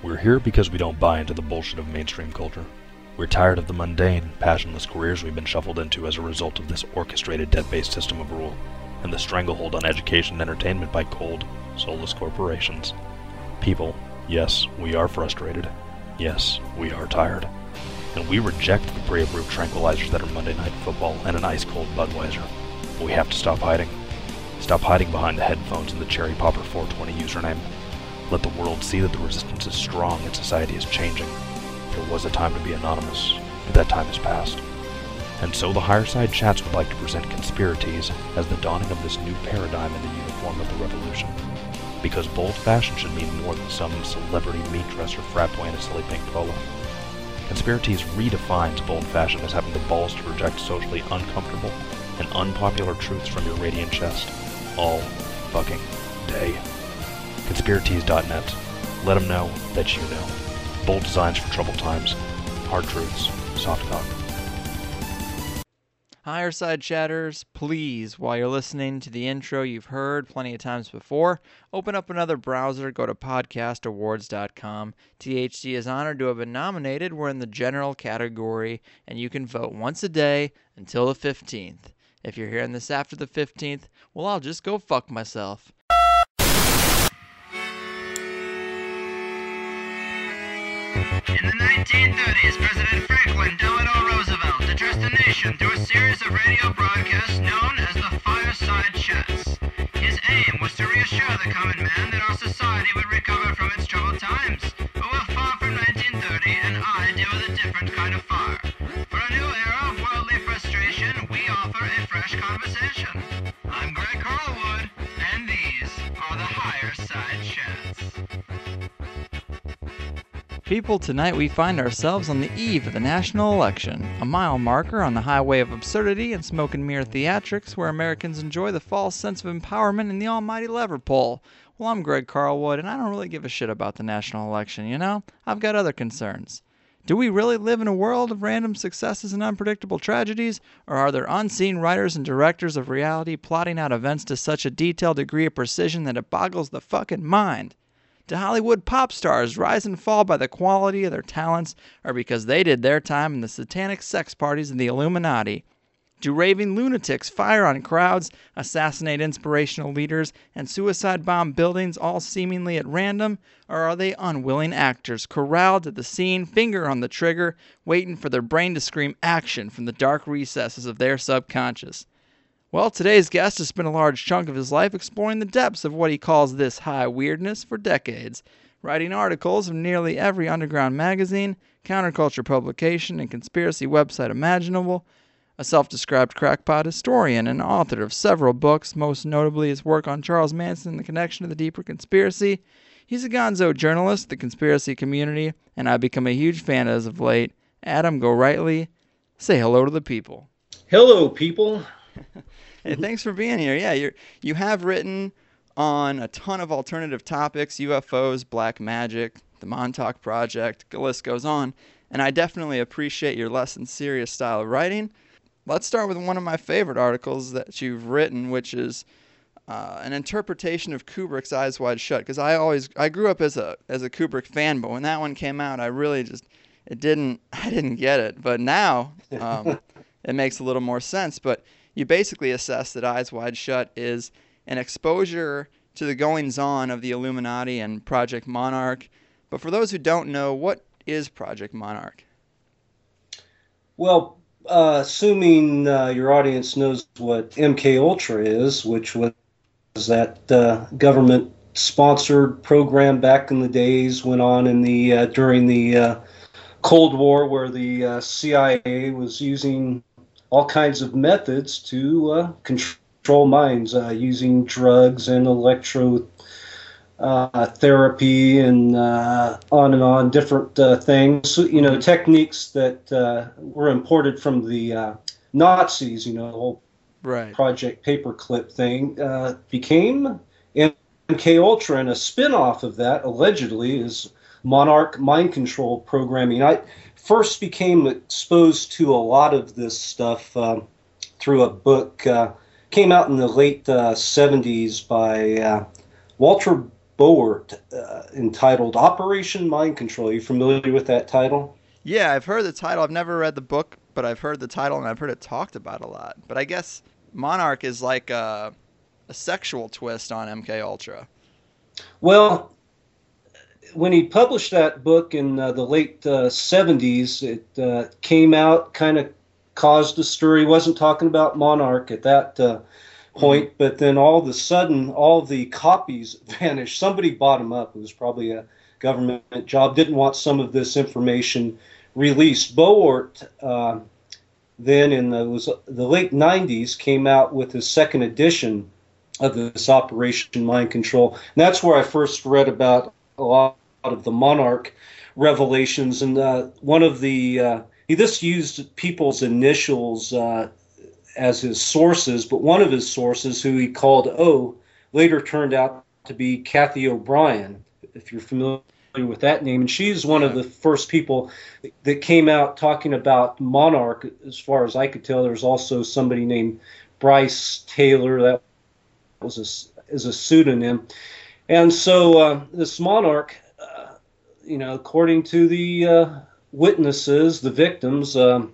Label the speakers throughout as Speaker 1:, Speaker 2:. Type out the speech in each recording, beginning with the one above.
Speaker 1: We're here because we don't buy into the bullshit of mainstream culture. We're tired of the mundane, passionless careers we've been shuffled into as a result of this orchestrated debt-based system of rule, and the stranglehold on education and entertainment by cold, soulless corporations. People, yes, we are frustrated. Yes, we are tired. And we reject the pre-approved tranquilizers that are Monday Night Football and an ice-cold Budweiser. We have to stop hiding. Stop hiding behind the headphones and the Cherry Popper 420 username. Let the world see that the resistance is strong and society is changing. There was a time to be anonymous, but that time has passed. And so the Higher Side Chats would like to present Conspiracies as the dawning of this new paradigm in the uniform of the revolution. Because bold fashion should mean more than some celebrity meat dresser frat boy in a silly pink polo. Conspiracies redefines bold fashion as having the balls to reject socially uncomfortable and unpopular truths from your radiant chest. All fucking day. Conspiracies.net. Let them know that you know. Bold designs for troubled times. Hard truths. Soft cock.
Speaker 2: Higher Side Chatters, please, while you're listening to the intro you've heard plenty of times before, open up another browser, go to podcastawards.com. THC is honored to have been nominated. We're in the general category, and you can vote once a day until the 15th. If you're hearing this after the 15th, well, I'll just go fuck myself.
Speaker 3: In the 1930s, President Franklin Delano Roosevelt addressed the nation through a series of radio broadcasts known as the Fireside Chats. His aim was to reassure the common man that our society would recover from its troubled times. But we're far from 1930, and I deal with a different kind of fire. For a new era of worldly frustration, we offer a fresh conversation. I'm Greg Carlwood, and these are the Higher Side Chats.
Speaker 2: People, tonight we find ourselves on the eve of the national election, a mile marker on the highway of absurdity and smoke and mirror theatrics where Americans enjoy the false sense of empowerment in the almighty lever pull. Well, I'm Greg Carlwood, and I don't really give a shit about the national election, you know? I've got other concerns. Do we really live in a world of random successes and unpredictable tragedies, or are there unseen writers and directors of reality plotting out events to such a detailed degree of precision that it boggles the fucking mind? Do Hollywood pop stars rise and fall by the quality of their talents or because they did their time in the satanic sex parties of the Illuminati? Do raving lunatics fire on crowds, assassinate inspirational leaders, and suicide bomb buildings all seemingly at random? Or are they unwilling actors corralled at the scene, finger on the trigger, waiting for their brain to scream action from the dark recesses of their subconscious? Well, today's guest has spent a large chunk of his life exploring the depths of what he calls this high weirdness for decades, writing articles of nearly every underground magazine, counterculture publication, and conspiracy website imaginable, a self-described crackpot historian and author of several books, most notably his work on Charles Manson and the connection to the deeper conspiracy. He's a gonzo journalist, the conspiracy community, and I've become a huge fan as of late. Adam Gorightly, say hello to the people.
Speaker 4: Hello, people.
Speaker 2: Hey, thanks for being here. Yeah, you have written on a ton of alternative topics, UFOs, black magic, the Montauk Project, the list goes on, and I definitely appreciate your less than serious style of writing. Let's start with one of my favorite articles that you've written, which is an interpretation of Kubrick's Eyes Wide Shut, because I grew up as a Kubrick fan, but when that one came out, I really I didn't get it. But now it makes a little more sense. But you basically assess that Eyes Wide Shut is an exposure to the goings-on of the Illuminati and Project Monarch. But for those who don't know, what is Project Monarch?
Speaker 4: Well, assuming your audience knows what MK Ultra is, which was that government-sponsored program back in the days, went on in the during the Cold War, where the CIA was using all kinds of methods to control minds, using drugs and therapy and on, different things. So, techniques that were imported from the Nazis, the whole
Speaker 2: right.
Speaker 4: Project Paperclip thing, became MK Ultra, and a spin-off of that, allegedly, is Monarch mind control programming. I first became exposed to a lot of this stuff through a book, came out in the late 70s by Walter Boert entitled Operation Mind Control. Are you familiar with that title?
Speaker 2: Yeah, I've heard the title. I've never read the book, but I've heard the title and I've heard it talked about a lot. But I guess Monarch is like a sexual twist on MK Ultra.
Speaker 4: Well, when he published that book in the late 70s, it came out, kind of caused a stir. He wasn't talking about Monarch at that point, but then all of a sudden, all the copies vanished. Somebody bought them up. It was probably a government job, didn't want some of this information released. Boert then in the late 90s came out with his second edition of this Operation Mind Control. And that's where I first read about a lot of the Monarch revelations. And one of the, he just used people's initials as his sources, but one of his sources, who he called O, later turned out to be Kathy O'Brien, if you're familiar with that name. And she's one of the first people that came out talking about Monarch. As far as I could tell, there was also somebody named Bryce Taylor that was a pseudonym. And so this Monarch, according to the witnesses, the victims,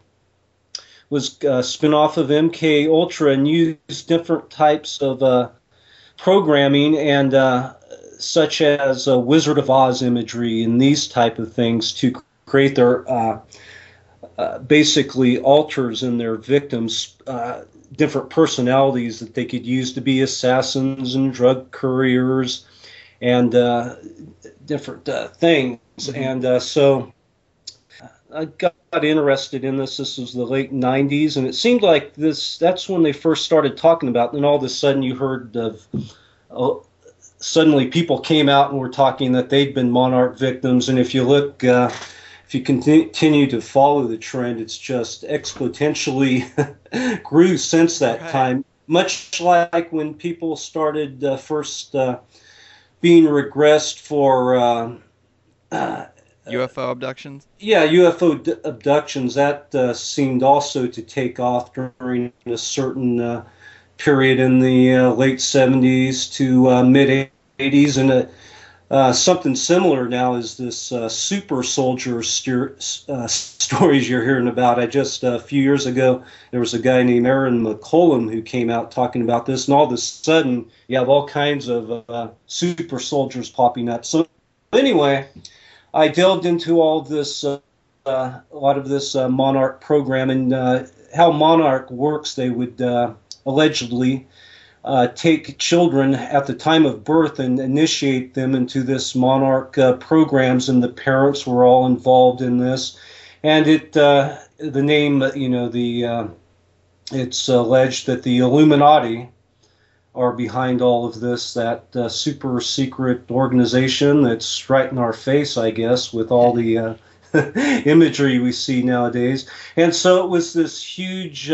Speaker 4: was a spin-off of MK Ultra and used different types of programming and such as Wizard of Oz imagery and these type of things to create their basically alters in their victims, different personalities that they could use to be assassins and drug couriers and different things. Mm-hmm. And so I got interested in this. This was the late 90s, and it seemed like that's when they first started talking about it. And all of a sudden you heard of suddenly people came out and were talking that they'd been Monarch victims. And if you look, if you continue to follow the trend, it's just exponentially grew since that time, much like when people started first being regressed for
Speaker 2: UFO abductions?
Speaker 4: Yeah, UFO abductions. That seemed also to take off during a certain period in the late 70s to mid 80s. And something similar now is this super soldier stories you're hearing about. I just a few years ago, there was a guy named Aaron McCollum who came out talking about this. And all of a sudden, you have all kinds of super soldiers popping up. So anyway, I delved into all of this, a lot of this Monarch program and how Monarch works. They would allegedly take children at the time of birth and initiate them into this Monarch programs, and the parents were all involved in this. And the name, it's alleged that the Illuminati are behind all of this, that super secret organization that's right in our face, I guess, with all the imagery we see nowadays. And so it was this huge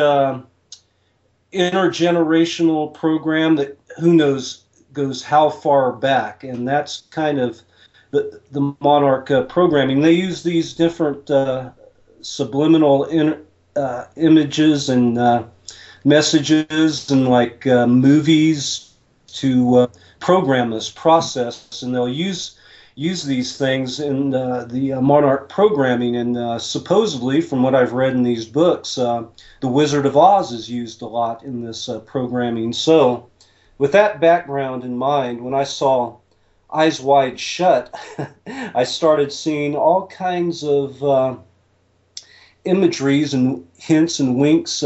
Speaker 4: intergenerational program that who knows goes how far back. And that's kind of the Monarch programming. They use these different subliminal images and messages and like movies to program this process, and they'll use these things in the Monarch programming. And supposedly, from what I've read in these books, the Wizard of Oz is used a lot in this programming. So with that background in mind, when I saw Eyes Wide Shut, I started seeing all kinds of imageries and hints and winks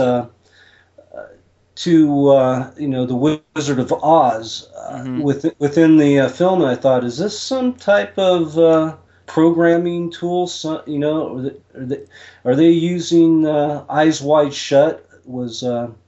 Speaker 4: to the Wizard of Oz within the film. And I thought, is this some type of programming tool? Are they using Eyes Wide Shut? Was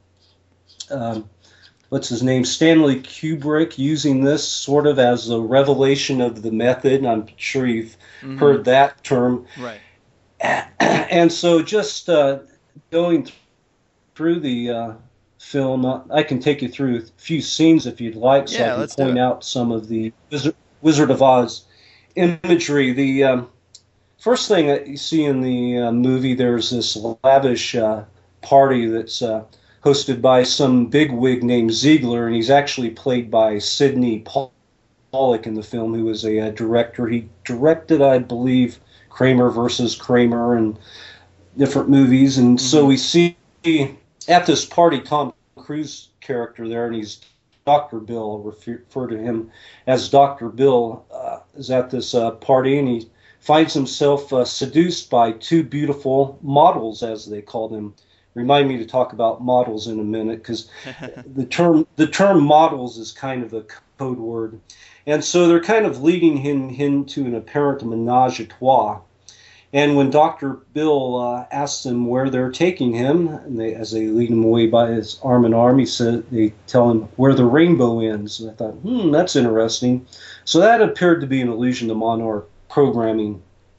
Speaker 4: what's his name, Stanley Kubrick, using this sort of as a revelation of the method? I'm sure you've heard that term,
Speaker 2: right?
Speaker 4: And so just going through the film, I can take you through a few scenes if you'd like, so I can point out some of the Wizard of Oz imagery. The first thing that you see in the movie, there's this lavish party that's hosted by some bigwig named Ziegler, and he's actually played by Sidney in the film, who was a director. He directed, I believe, Kramer versus Kramer and different movies. And so we see at this party Tom Cruise character there, and he's Dr. Bill, refer to him as Dr. Bill, is at this party, and he finds himself seduced by two beautiful models, as they call them. Remind me to talk about models in a minute, because the term models is kind of a code word. And so they're kind of leading him into an apparent menage a trois. And when Dr. Bill asks them where they're taking him, and as they lead him away by his arm in arm, they tell him where the rainbow ends. And I thought, that's interesting. So that appeared to be an allusion to Monarch programming.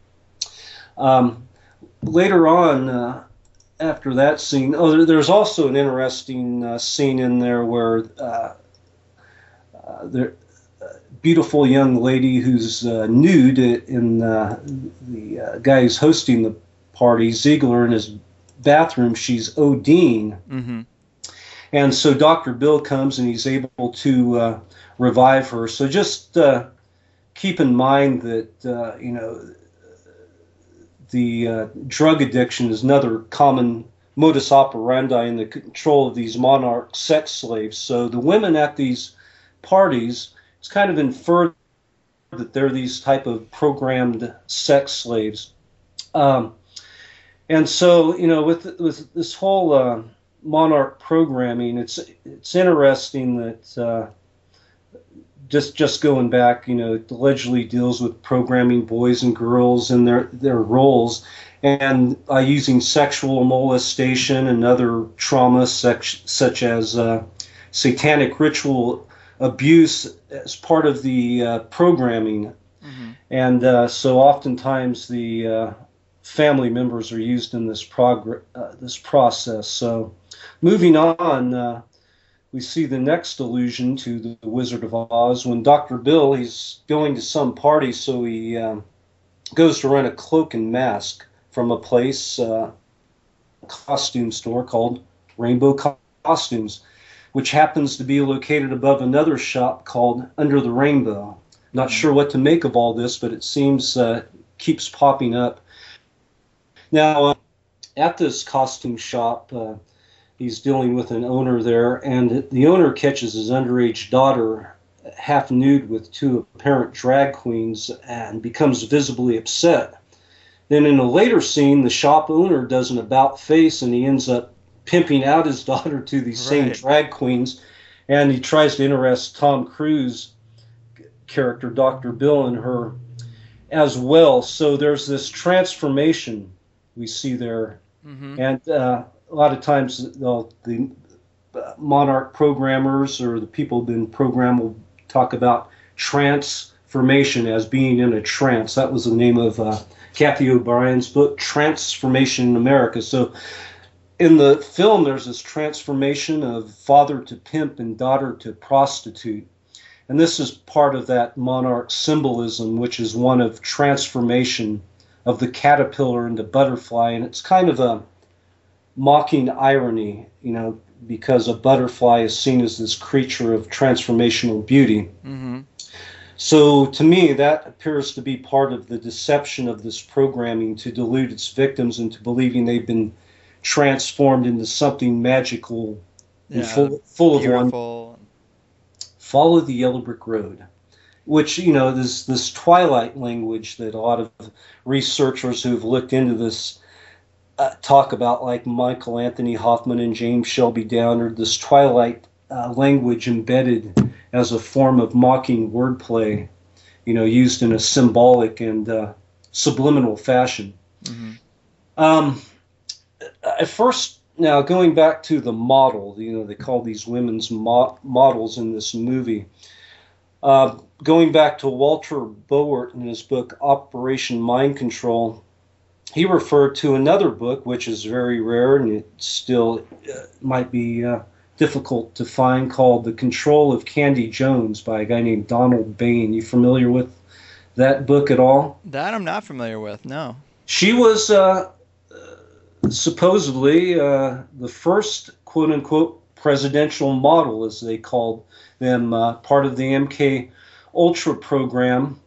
Speaker 4: Later on, after that scene, there's also an interesting scene in there where beautiful young lady who's nude in the guy who's hosting the party, Ziegler, in his bathroom. She's ODing. Mm-hmm. And so Dr. Bill comes and he's able to revive her. So just keep in mind that, the drug addiction is another common modus operandi in the control of these monarch sex slaves. So the women at these parties, it's kind of inferred that they're these type of programmed sex slaves. And so, with this whole monarch programming, it's interesting that just going back, it allegedly deals with programming boys and girls and their roles, and using sexual molestation and other traumas such as satanic ritual abuse as part of the programming. Mm-hmm. And so oftentimes the family members are used in this process. So moving on, we see the next allusion to the Wizard of Oz when Dr. Bill, he's going to some party, so he goes to rent a cloak and mask from a place, a costume store called Rainbow Costumes, which happens to be located above another shop called Under the Rainbow. Not sure what to make of all this, but it seems keeps popping up. Now, at this costume shop, he's dealing with an owner there, and the owner catches his underage daughter half nude with two apparent drag queens and becomes visibly upset. Then in a later scene, the shop owner does an about face, and he ends up pimping out his daughter to these same drag queens, and he tries to interest Tom Cruise character, Dr. Bill, in her as well. So there's this transformation we see there. Mm-hmm. And a lot of times the monarch programmers or the people who've been programmed will talk about transformation as being in a trance. That was the name of Kathy O'Brien's book, Transformation in America. So in the film, there's this transformation of father to pimp and daughter to prostitute. And this is part of that monarch symbolism, which is one of transformation of the caterpillar into butterfly. And it's kind of a mocking irony, because a butterfly is seen as this creature of transformational beauty. Mm-hmm. So to me, that appears to be part of the deception of this programming to delude its victims into believing they've been transformed into something magical and full of wonder. Follow the yellow brick road, which, this twilight language that a lot of researchers who've looked into this talk about, like Michael Anthony Hoffman and James Shelby Downard, this twilight language embedded as a form of mocking wordplay, used in a symbolic and subliminal fashion. Mm-hmm. At first, now going back to the model, they call these women's models in this movie. Going back to Walter Boert in his book Operation Mind Control, he referred to another book, which is very rare and it still might be difficult to find, called The Control of Candy Jones by a guy named Donald Bain. You familiar with that book at all?
Speaker 2: That I'm not familiar with, no.
Speaker 4: She was supposedly the first quote-unquote presidential model, as they called them, part of the MK Ultra program.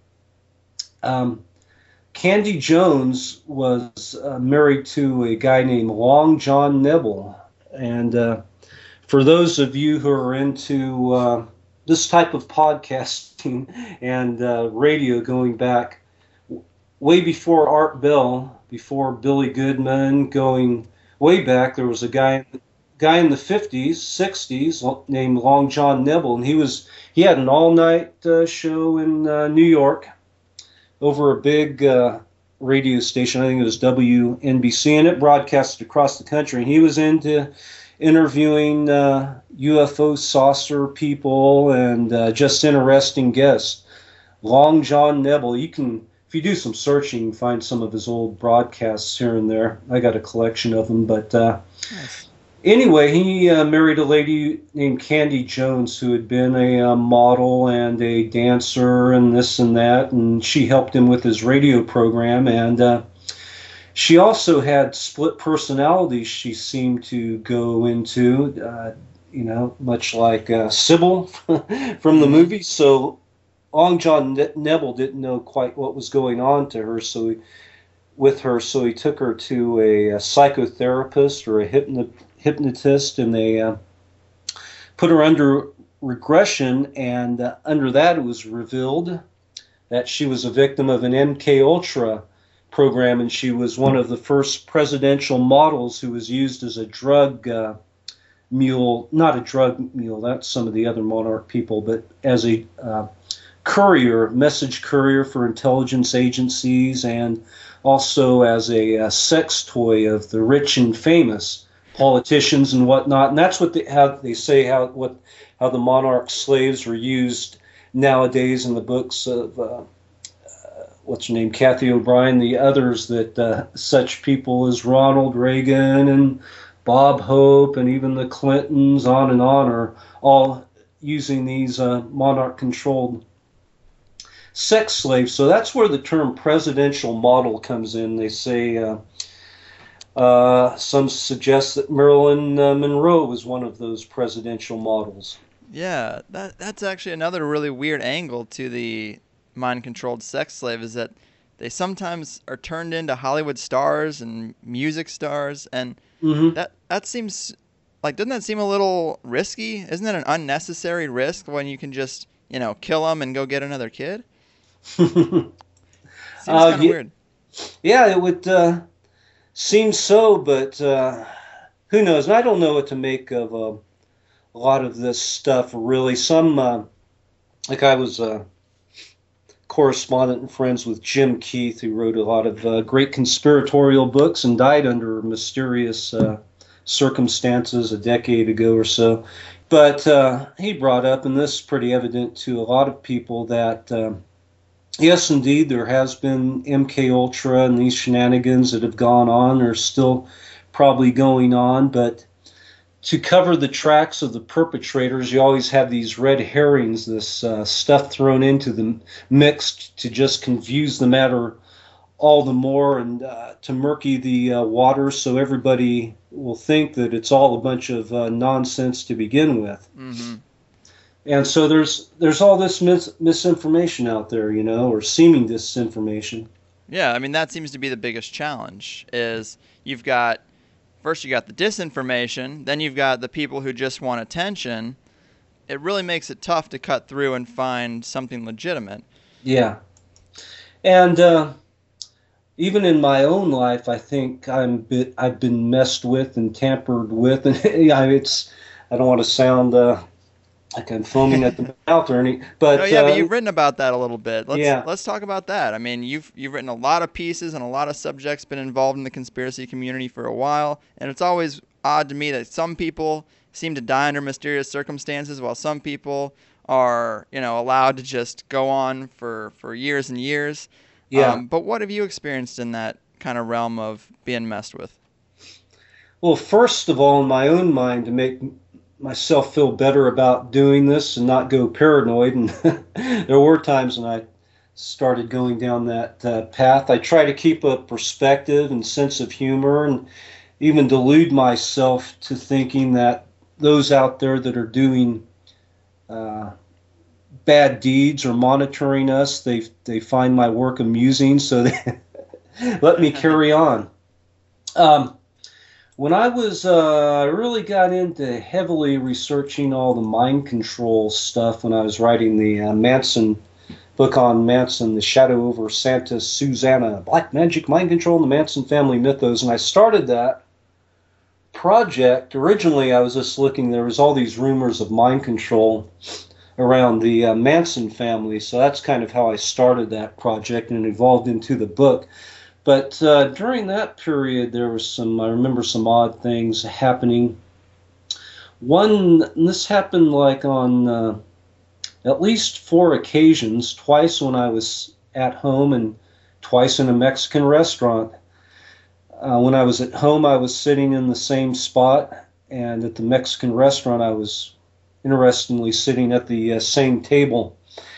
Speaker 4: Candy Jones was married to a guy named Long John Nebel. And for those of you who are into this type of podcasting and radio going back way before Art Bell, before Billy Goodman, going way back, there was a guy in the 50s, 60s named Long John Nebel, and he had an all-night show in New York over a big radio station. I think it was WNBC, and it broadcasted across the country. And he was into interviewing UFO saucer people and just interesting guests. Long John Nebel. You can, if you do some searching, you can find some of his old broadcasts here and there. I got a collection of them, but
Speaker 2: Nice.
Speaker 4: anyway, he married a lady named Candy Jones who had been a model and a dancer and this and that, and she helped him with his radio program. And she also had split personalities she seemed to go into, much like Sybil from the movie. So Long John Nebel didn't know quite what was going on to her, so he took her to a psychotherapist or a hypnotist, and they put her under regression, and under that it was revealed that she was a victim of an MK Ultra program, and she was one of the first presidential models who was used as a drug mule, not a drug mule, that's some of the other monarch people, but as a message courier for intelligence agencies, and also as a sex toy of the rich and famous politicians and whatnot. And that's what how the monarch slaves were used nowadays in the books of what's her name, Kathy O'Brien, the others, that such people as Ronald Reagan and Bob Hope and even the Clintons, on and on, are all using these monarch-controlled sex slaves. So that's where the term presidential model comes in. They say some suggest that Marilyn Monroe was one of those presidential models.
Speaker 2: Yeah, that's actually another really weird angle to the mind-controlled sex slave, is that they sometimes are turned into Hollywood stars and music stars, and that seems like, doesn't that seem a little risky? Isn't that an unnecessary risk when you can just, kill them and go get another kid? Seems kind of weird.
Speaker 4: Yeah, it would seem so, but who knows? And I don't know what to make of a lot of this stuff, really. Some, like I was correspondent and friends with Jim Keith, who wrote a lot of great conspiratorial books and died under mysterious circumstances a decade ago or so. But he brought up, and this is pretty evident to a lot of people, that yes, indeed, there has been MK Ultra and these shenanigans that have gone on are still probably going on, but to cover the tracks of the perpetrators, you always have these red herrings, this stuff thrown into the mix to just confuse the matter all the more, and to murky the water, so everybody will think that it's all a bunch of nonsense to begin with. Mm-hmm. And so there's all this misinformation out there, or seeming disinformation.
Speaker 2: Yeah, I mean, that seems to be the biggest challenge, is you've got the disinformation, then you've got the people who just want attention. It really makes it tough to cut through and find something legitimate. Yeah.
Speaker 4: And even in my own life, I think I've been messed with and tampered with, and I don't want to sound like I'm foaming at the mouth or anything, but
Speaker 2: but you've written about that a little bit. Let's talk about that. I mean, you've written a lot of pieces and a lot of subjects, been involved in the conspiracy community for a while, and it's always odd to me that some people seem to die under mysterious circumstances, while some people are, allowed to just go on for years and years. Yeah. But what have you experienced in that kind of realm of being messed with?
Speaker 4: Well, first of all, in my own mind, to make myself feel better about doing this and not go paranoid, and there were times when I started going down that path. I try to keep a perspective and sense of humor, and even delude myself to thinking that those out there that are doing bad deeds or monitoring us. They find my work amusing, so they let me carry on. When I was really got into heavily researching all the mind control stuff when I was writing the Manson book on Manson, The Shadow over Santa Susana, Black Magic, Mind Control, and the Manson Family Mythos, and I started that project. Originally, I was just looking, there was all these rumors of mind control around the Manson family, so that's kind of how I started that project and it evolved into the book. But during that period, there was I remember some odd things happening. This happened like on at least 4 occasions, twice when I was at home and twice in a Mexican restaurant. When I was at home, I was sitting in the same spot, and at the Mexican restaurant, I was interestingly sitting at the same table.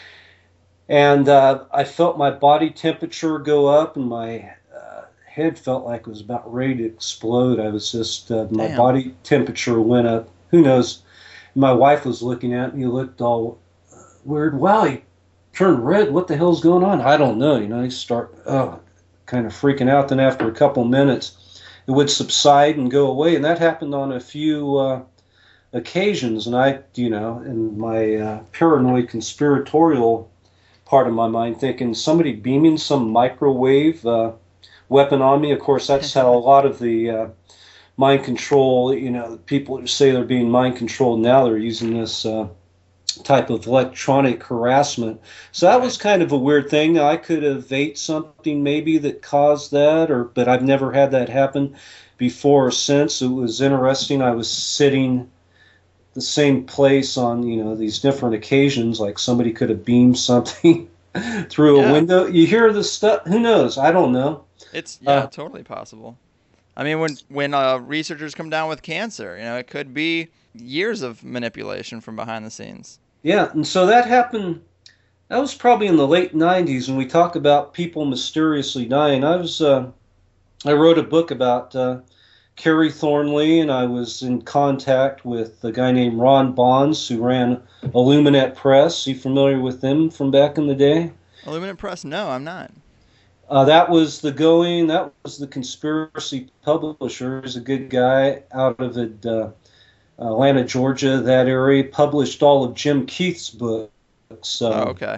Speaker 4: And I felt my body temperature go up, and my head felt like it was about ready to explode. I was just, my body temperature went up. Who knows? My wife was looking at me, looked all weird. Wow, he turned red. What the hell's going on? I don't know. You start kind of freaking out. Then after a couple minutes, it would subside and go away. And that happened on a few occasions. And I, in my paranoid conspiratorial part of my mind, thinking somebody beaming some microwave weapon on me. Of course, that's how a lot of the mind control, people who say they're being mind controlled now, they're using this type of electronic harassment. So that was kind of a weird thing. I could have ate something maybe that caused that, but I've never had that happen before or since. It was interesting. I was sitting the same place on, these different occasions, like somebody could have beamed something through a window. You hear this stuff, who knows? I don't know.
Speaker 2: It's totally possible. I mean, when researchers come down with cancer, it could be years of manipulation from behind the scenes.
Speaker 4: Yeah, and so that happened. That was probably in the late 90s when we talk about people mysteriously dying. I wrote a book about Kerry Thornley, and I was in contact with a guy named Ron Bonds who ran Illuminate Press. You familiar with them from back in the day?
Speaker 2: Illuminate Press? No, I'm not.
Speaker 4: That was the conspiracy publisher. He's a good guy out of Atlanta, Georgia, that area. Published all of Jim Keith's books.
Speaker 2: Okay.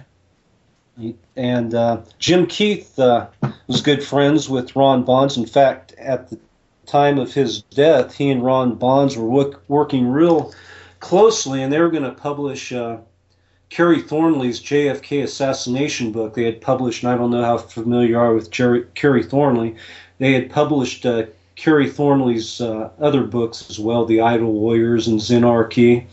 Speaker 4: And Jim Keith was good friends with Ron Bonds. In fact, at the time of his death, he and Ron Bonds were working real closely, and they were going to publish Kerry Thornley's JFK assassination book. They had published, and I don't know how familiar you are with Kerry Thornley, they had published Kerry Thornley's other books as well, The Idle Warriors and Zenarchy.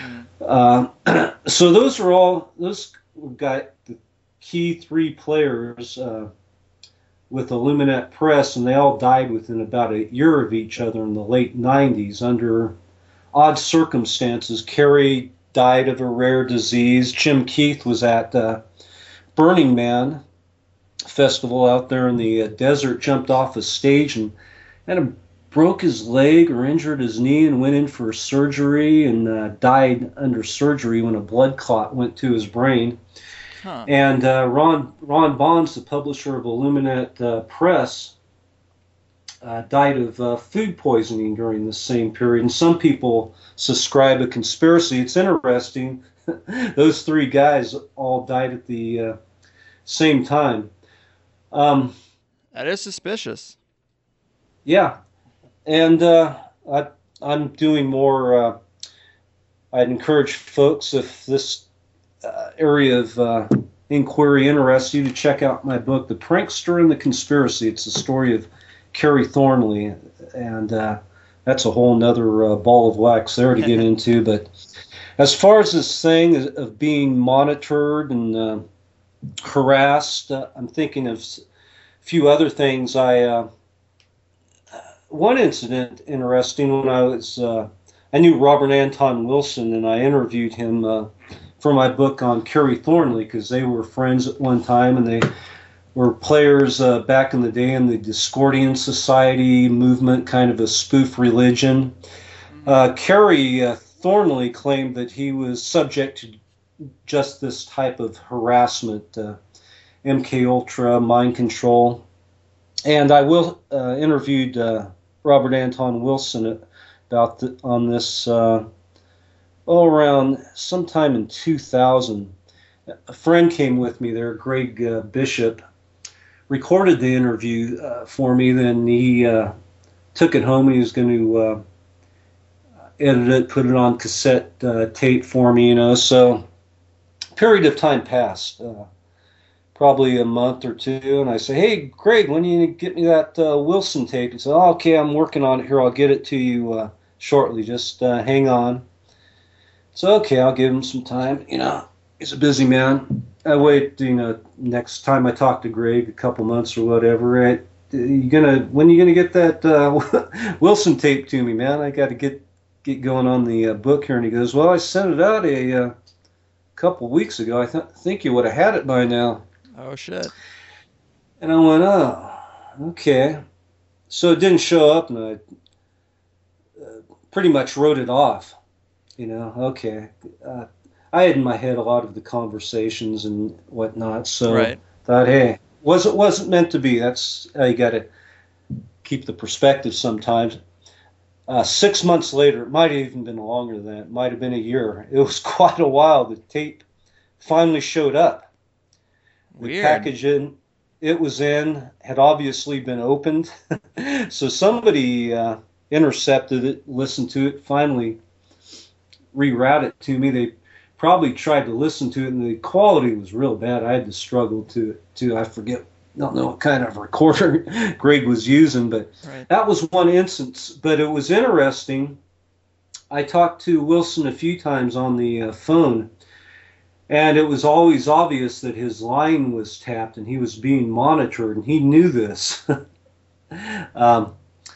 Speaker 4: So those got the key 3 players with Illuminate Press, and they all died within about a year of each other in the late 90s under odd circumstances. Kerry died of a rare disease. Jim Keith was at Burning Man festival out there in the desert, jumped off a stage and broke his leg or injured his knee and went in for surgery and died under surgery when a blood clot went to his brain. Huh. And Ron Bonds, the publisher of Illuminate Press, died of food poisoning during the same period. And some people subscribe a conspiracy. It's interesting. Those 3 guys all died at the same time.
Speaker 2: That is suspicious.
Speaker 4: Yeah. And I'm doing more. I'd encourage folks, if this area of inquiry interests you, to check out my book, The Prankster and the Conspiracy. It's the story of Kerry Thornley, and that's a whole nother ball of wax there to get into. But as far as this thing of being monitored and harassed, I'm thinking of a few other things. One incident interesting, when I knew Robert Anton Wilson, and I interviewed him for my book on Kerry Thornley, because they were friends at one time, and they were players back in the day in the Discordian Society movement, kind of a spoof religion. Kerry Thornley claimed that he was subject to just this type of harassment, MK Ultra, mind control. And I will interviewed Robert Anton Wilson about on this around sometime in 2000. A friend came with me there, Greg Bishop, recorded the interview for me. Then he took it home and he was going to edit it, put it on cassette tape for me, So period of time passed, probably a month or two, and I say, hey, Greg, when are you going to get me that Wilson tape? He said, oh, okay, I'm working on it here. I'll get it to you shortly. Just hang on. So, okay, I'll give him some time. He's a busy man. I wait, next time I talk to Greg, a couple months or whatever, when are you gonna get that Wilson tape to me, man? I got to get going on the book here. And he goes, well, I sent it out a couple weeks ago. I think you would have had it by now.
Speaker 2: Oh, shit.
Speaker 4: And I went, oh, okay. So it didn't show up, and I pretty much wrote it off. Okay. I had in my head a lot of the conversations and whatnot, so
Speaker 2: right.
Speaker 4: Thought, hey, wasn't meant to be. That's how you got to keep the perspective sometimes. 6 months later, it might have even been longer than that. It might have been a year. It was quite a while. The tape finally showed up. The
Speaker 2: Weird.
Speaker 4: package it was in, had obviously been opened. So somebody intercepted it, listened to it, finally rerouted it to me. They probably tried to listen to it, and the quality was real bad. I had to struggle to I don't know what kind of recorder Greg was using, but
Speaker 2: right.
Speaker 4: That was one instance. But it was interesting. I talked to Wilson a few times on the phone, and it was always obvious that his line was tapped and he was being monitored, and he knew this.
Speaker 2: Damn.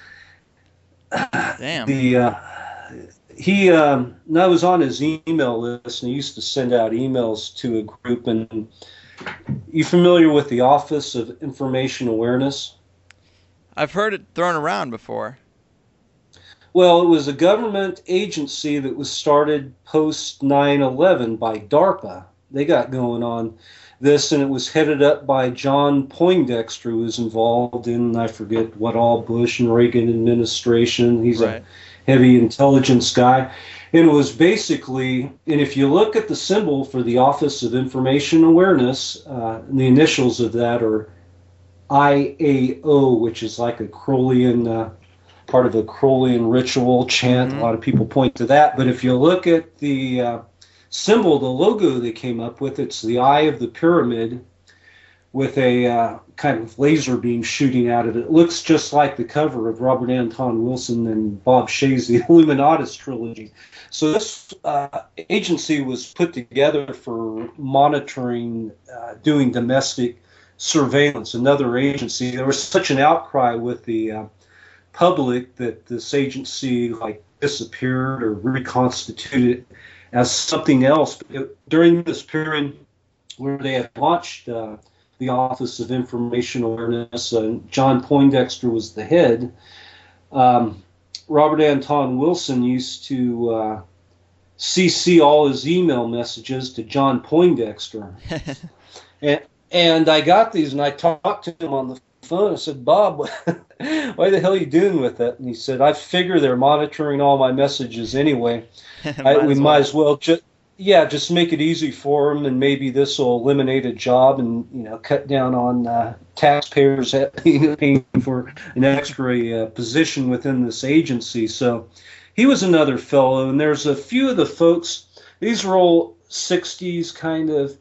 Speaker 4: I was on his email list, and he used to send out emails to a group. And you familiar with the Office of Information Awareness?
Speaker 2: I've heard it thrown around before.
Speaker 4: Well, it was a government agency that was started post 9/11 by DARPA. They got going on this, and it was headed up by John Poindexter, who was involved in, I forget what all, Bush and Reagan administration. He's
Speaker 2: right.
Speaker 4: a heavy intelligence guy. And it was basically, and if you look at the symbol for the Office of Information Awareness, the initials of that are IAO, which is like a Crowleyan, part of a Crowleyan ritual chant.
Speaker 2: Mm-hmm.
Speaker 4: A lot of people point to that. But if you look at the symbol, the logo they came up with, it's the eye of the pyramid with a kind of laser beam shooting out of it. It looks just like the cover of Robert Anton Wilson and Bob Shaye's The Illuminatus trilogy. So this agency was put together for monitoring, doing domestic surveillance. Another agency. There was such an outcry with the public that this agency disappeared or reconstituted as something else. During this period where they had launched the Office of Information Awareness, John Poindexter was the head. Robert Anton Wilson used to CC all his email messages to John Poindexter. and I got these, and I talked to him on the phone. I said, Bob, why the hell are you doing with that? And he said, I figure they're monitoring all my messages anyway. We might as well just make it easy for them, and maybe this will eliminate a job and cut down on taxpayers paying for an extra position within this agency. So he was another fellow, and there's a few of the folks. These are all 60s kind of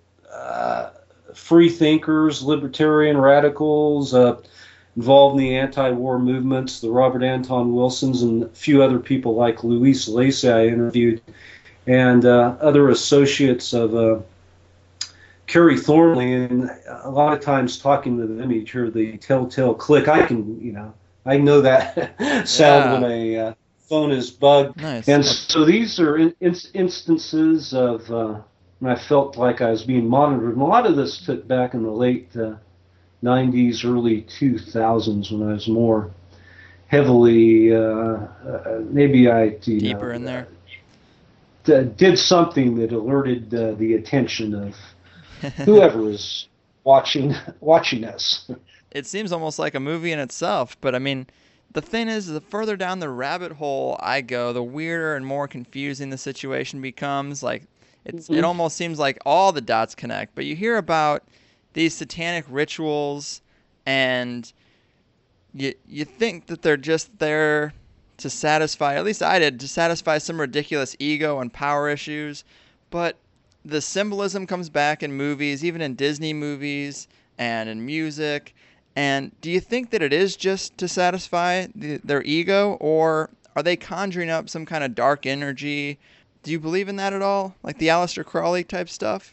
Speaker 4: free thinkers, libertarian radicals, involved in the anti-war movements, the Robert Anton Wilsons, and a few other people like Luis Lacy I interviewed, and other associates of Kerry Thornley. And a lot of times talking to them, you hear the telltale click. I know that sound when a phone is bugged.
Speaker 2: Nice.
Speaker 4: And so these are instances of when I felt like I was being monitored. And a lot of this took back in the late 90s, early 2000s, when I was more heavily, maybe
Speaker 2: deeper in there.
Speaker 4: did something that alerted the attention of whoever is watching us.
Speaker 2: It seems almost like a movie in itself, but I mean, the thing is, the further down the rabbit hole I go, the weirder and more confusing the situation becomes. Like, it almost seems like all the dots connect, but you hear about these satanic rituals, and you think that they're just there to satisfy, at least I did, to satisfy some ridiculous ego and power issues, but the symbolism comes back in movies, even in Disney movies and in music. And do you think that it is just to satisfy their ego, or are they conjuring up some kind of dark energy? Do you believe in that at all? Like the Aleister Crowley type stuff?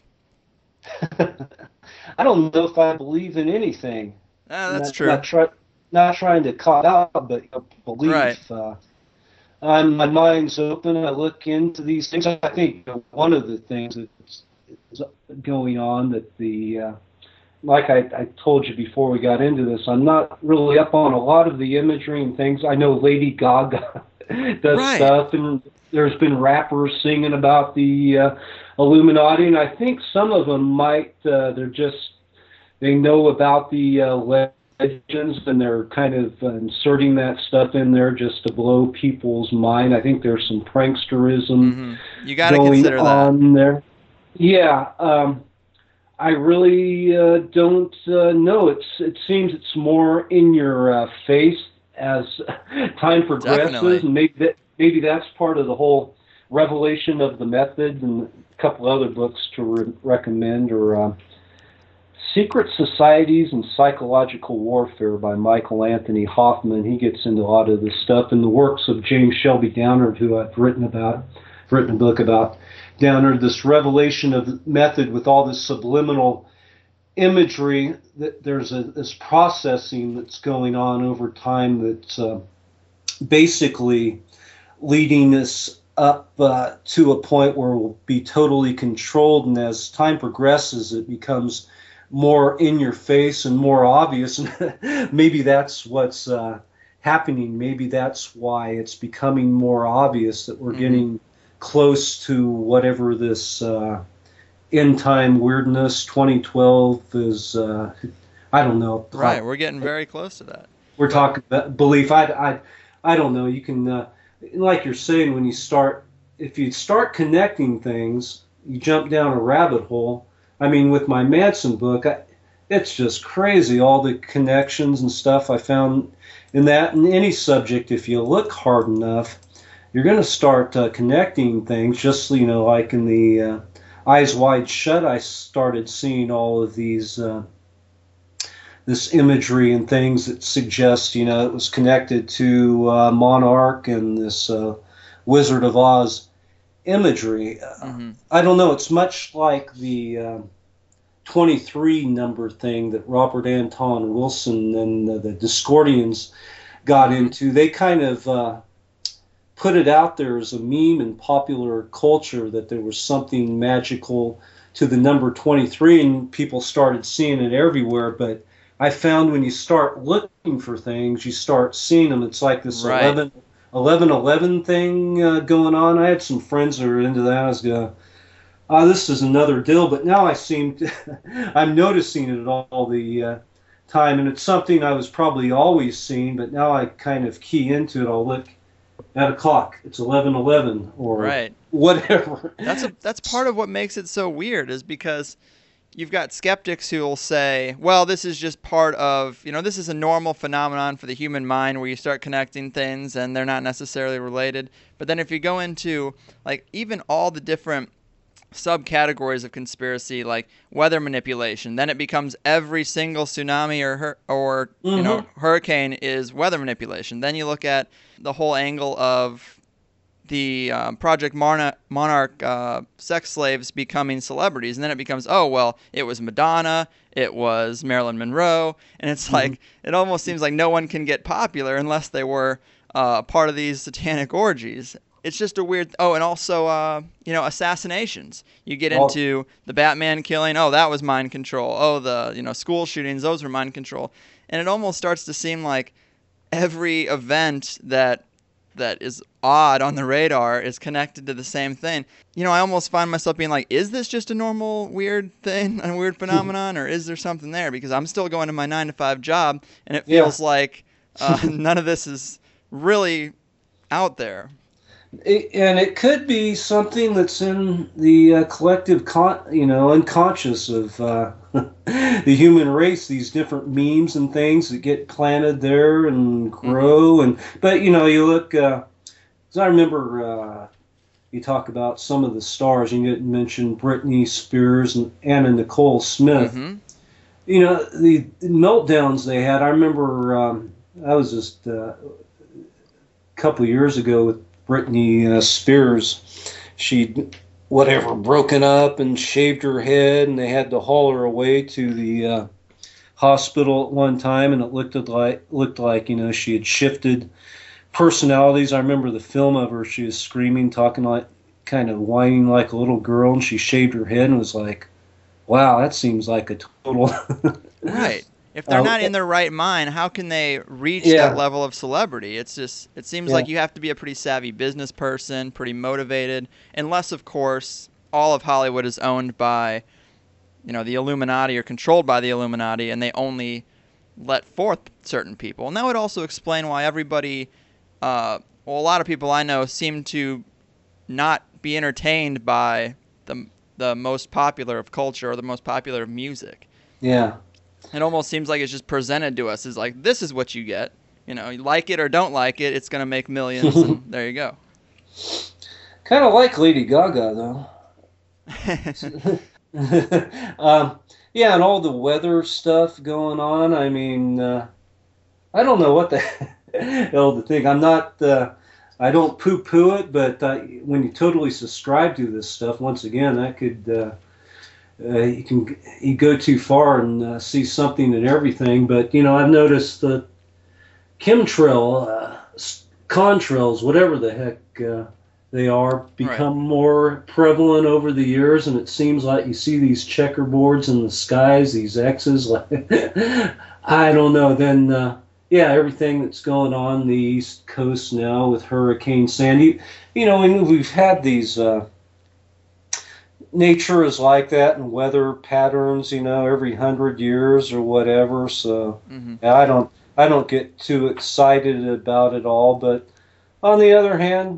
Speaker 4: I don't know if I believe in anything.
Speaker 2: That's true.
Speaker 4: Not trying to call out, but belief.
Speaker 2: Right.
Speaker 4: My mind's open. I look into these things. I think one of the things that's going on that like I told you before we got into this, I'm not really up on a lot of the imagery and things. I know Lady Gaga does stuff, and there's been rappers singing about the Illuminati, and I think some of them might, they know about the legends, and they're kind of inserting that stuff in there just to blow people's mind. I think there's some pranksterism
Speaker 2: You got to
Speaker 4: going
Speaker 2: consider
Speaker 4: on
Speaker 2: that.
Speaker 4: there. Yeah, I really don't know. It seems it's more in your face as time progresses,
Speaker 2: Definitely.
Speaker 4: and maybe that's part of the whole revelation of the method. And a couple other books to recommend are Secret Societies and Psychological Warfare by Michael Anthony Hoffman. He gets into a lot of this stuff, and the works of James Shelby Downard, who I've written a book about. Downard, this revelation of method with all this subliminal imagery, that there's this processing that's going on over time that's basically leading us up to a point where we'll be totally controlled, and as time progresses it becomes more in your face and more obvious. Maybe that's what's happening. Maybe that's why it's becoming more obvious that we're getting close to whatever this end time weirdness 2012 is. I don't know.
Speaker 2: Right, we're getting very close to that.
Speaker 4: We're talking about belief. I don't know. You can, like you're saying, if you start connecting things, you jump down a rabbit hole. I mean, with my Manson book, it's just crazy, all the connections and stuff I found in that. In any subject, if you look hard enough, you're going to start connecting things. Just, like in the Eyes Wide Shut, I started seeing all of these, this imagery and things that suggest, it was connected to Monarch and this Wizard of Oz imagery. I don't know. It's much like the 23 number thing that Robert Anton Wilson and the Discordians got into. They kind of put it out there as a meme in popular culture that there was something magical to the number 23, and people started seeing it everywhere. But I found when you start looking for things, you start seeing them. It's like this 11-11 thing going on. I had some friends that were into that. I was going, this is another deal. But now I'm noticing it all the time, and it's something I was probably always seeing, but now I kind of key into it. I'll look at a clock. It's 11:11 or whatever.
Speaker 2: That's part of what makes it so weird, is because you've got skeptics who will say, well, this is just part of, this is a normal phenomenon for the human mind where you start connecting things and they're not necessarily related. But then if you go into, like, even all the different subcategories of conspiracy, like weather manipulation, then it becomes every single tsunami or hurricane is weather manipulation. Then you look at the whole angle of the Project Monarch sex slaves becoming celebrities, and then it becomes, oh, well, it was Madonna, it was Marilyn Monroe, and it's like, it almost seems like no one can get popular unless they were part of these satanic orgies. It's just a weird, and also, assassinations. You get into the Batman killing, that was mind control. The, school shootings, those were mind control. And it almost starts to seem like every event that that is odd on the radar is connected to the same thing. You know, I almost find myself being like, is this just a normal weird thing, a weird phenomenon, or is there something there? Because I'm still going to my 9-to-5 job, and it feels like none of this is really out there.
Speaker 4: And it could be something that's in the collective, unconscious of the human race. These different memes and things that get planted there and grow. But you look. 'Cause I remember you talk about some of the stars. You didn't mention Britney Spears and Anna Nicole Smith.
Speaker 2: Mm-hmm.
Speaker 4: The meltdowns they had. I remember I was just a couple of years ago with Britney Spears. She'd broken up and shaved her head, and they had to haul her away to the hospital at one time, and it looked like she had shifted personalities. I remember the film of her. She was screaming, talking like, kind of whining like a little girl, and she shaved her head and was like, wow, that seems like a total
Speaker 2: right. If they're not in their right mind, how can they reach that level of celebrity? It seems like you have to be a pretty savvy business person, pretty motivated, unless, of course, all of Hollywood is owned by, the Illuminati or controlled by the Illuminati, and they only let forth certain people. And that would also explain why everybody, a lot of people I know seem to not be entertained by the most popular of culture or the most popular of music.
Speaker 4: Yeah.
Speaker 2: It almost seems like it's just presented to us as like, this is what you get. You like it or don't like it, it's going to make millions, and there you go.
Speaker 4: Kind of like Lady Gaga, though. And all the weather stuff going on. I mean, I don't know what the hell to think. I don't poo-poo it, but when you totally subscribe to this stuff, once again, that could... you go too far and see something in everything. But I've noticed that chemtrail, contrails, whatever the heck they are, become more prevalent over the years, and it seems like you see these checkerboards in the skies, these X's. Like I don't know. Then everything that's going on the East Coast now with Hurricane Sandy. And we've had these. Nature is like that, and weather patterns, every 100 years or whatever. So I don't get too excited about it all. But on the other hand,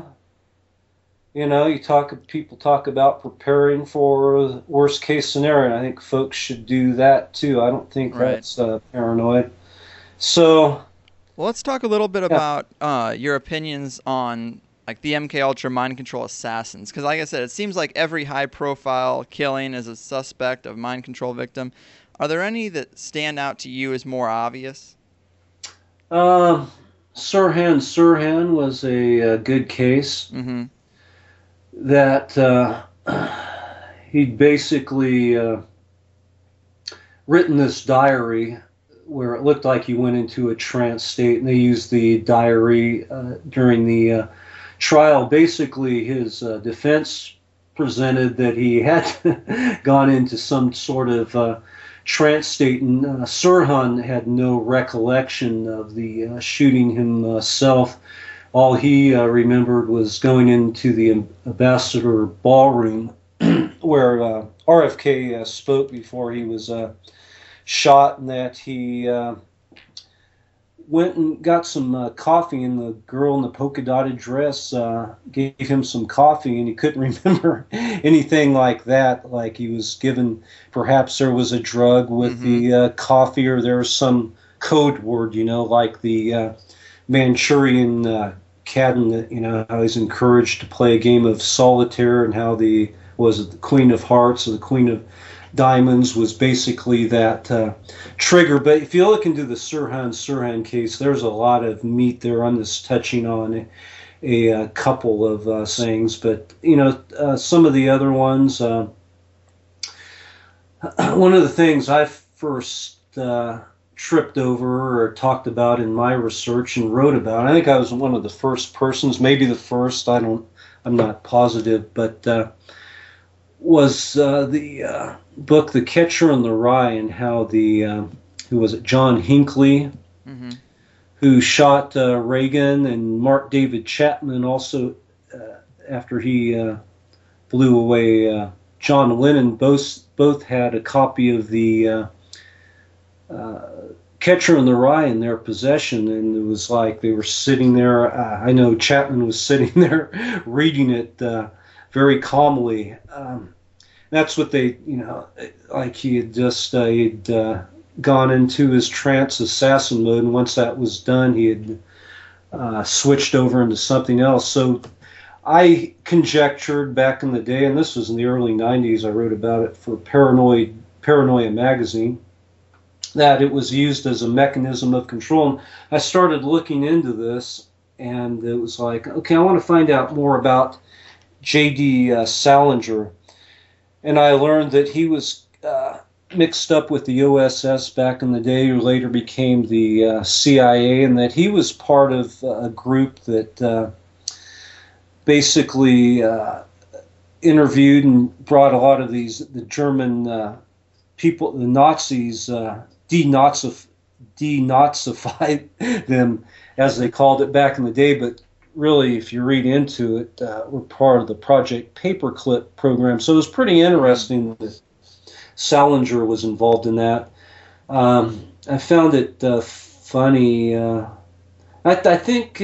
Speaker 4: people talk about preparing for the worst case scenario. And I think folks should do that too. I don't think that's paranoid. So,
Speaker 2: well, let's talk a little bit about your opinions on like the MK Ultra mind control assassins, because like I said, it seems like every high-profile killing is a suspect of mind control victim. Are there any that stand out to you as more obvious?
Speaker 4: Sirhan was a good case.
Speaker 2: Mm-hmm.
Speaker 4: That he'd basically written this diary where it looked like he went into a trance state, and they used the diary during the trial. Basically, his defense presented that he had gone into some sort of trance state, and Sirhan had no recollection of the shooting himself. All he remembered was going into the Ambassador Ballroom where RFK spoke before he was shot, and that he went and got some coffee, and the girl in the polka dotted dress gave him some coffee, and he couldn't remember anything like that. Like he was given, perhaps there was a drug with the coffee, or there was some code word, like the Manchurian cabinet, how he's encouraged to play a game of solitaire, and how the Queen of Hearts or the Queen of Diamonds was basically that trigger. But if you look into the Sirhan case, there's a lot of meat there. I'm just touching on a couple of things, but some of the other ones. One of the things I first tripped over or talked about in my research and wrote about, I think I was one of the first persons, maybe the first. I'm not positive, but was the book The Catcher in the Rye, and how who was it, John Hinckley, who shot Reagan, and Mark David Chapman also after he blew away John Lennon. Both had a copy of the Catcher in the Rye in their possession, and it was like they were sitting there. I know Chapman was sitting there reading it very calmly. That's what they, like he had just he'd gone into his trance assassin mode, and once that was done, he had switched over into something else. So I conjectured back in the day, and this was in the early 90s, I wrote about it for Paranoia magazine, that it was used as a mechanism of control. And I started looking into this, and it was like, okay, I want to find out more about J.D. Salinger. And I learned that he was mixed up with the OSS back in the day, who later became the CIA, and that he was part of a group that basically interviewed and brought a lot of the German people, the Nazis, denazified them, as they called it back in the day. But really, if you read into it, were part of the Project Paperclip program. So it was pretty interesting that Salinger was involved in that. I found it funny. I think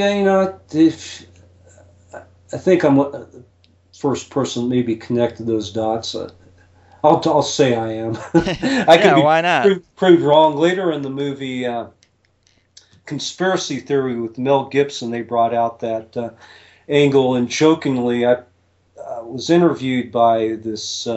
Speaker 4: I think I'm the first person maybe connected those dots. I'll say I am. I can be
Speaker 2: why not?
Speaker 4: Proved wrong. Later in the movie Conspiracy Theory with Mel Gibson, they brought out that angle, and jokingly, I was interviewed by this.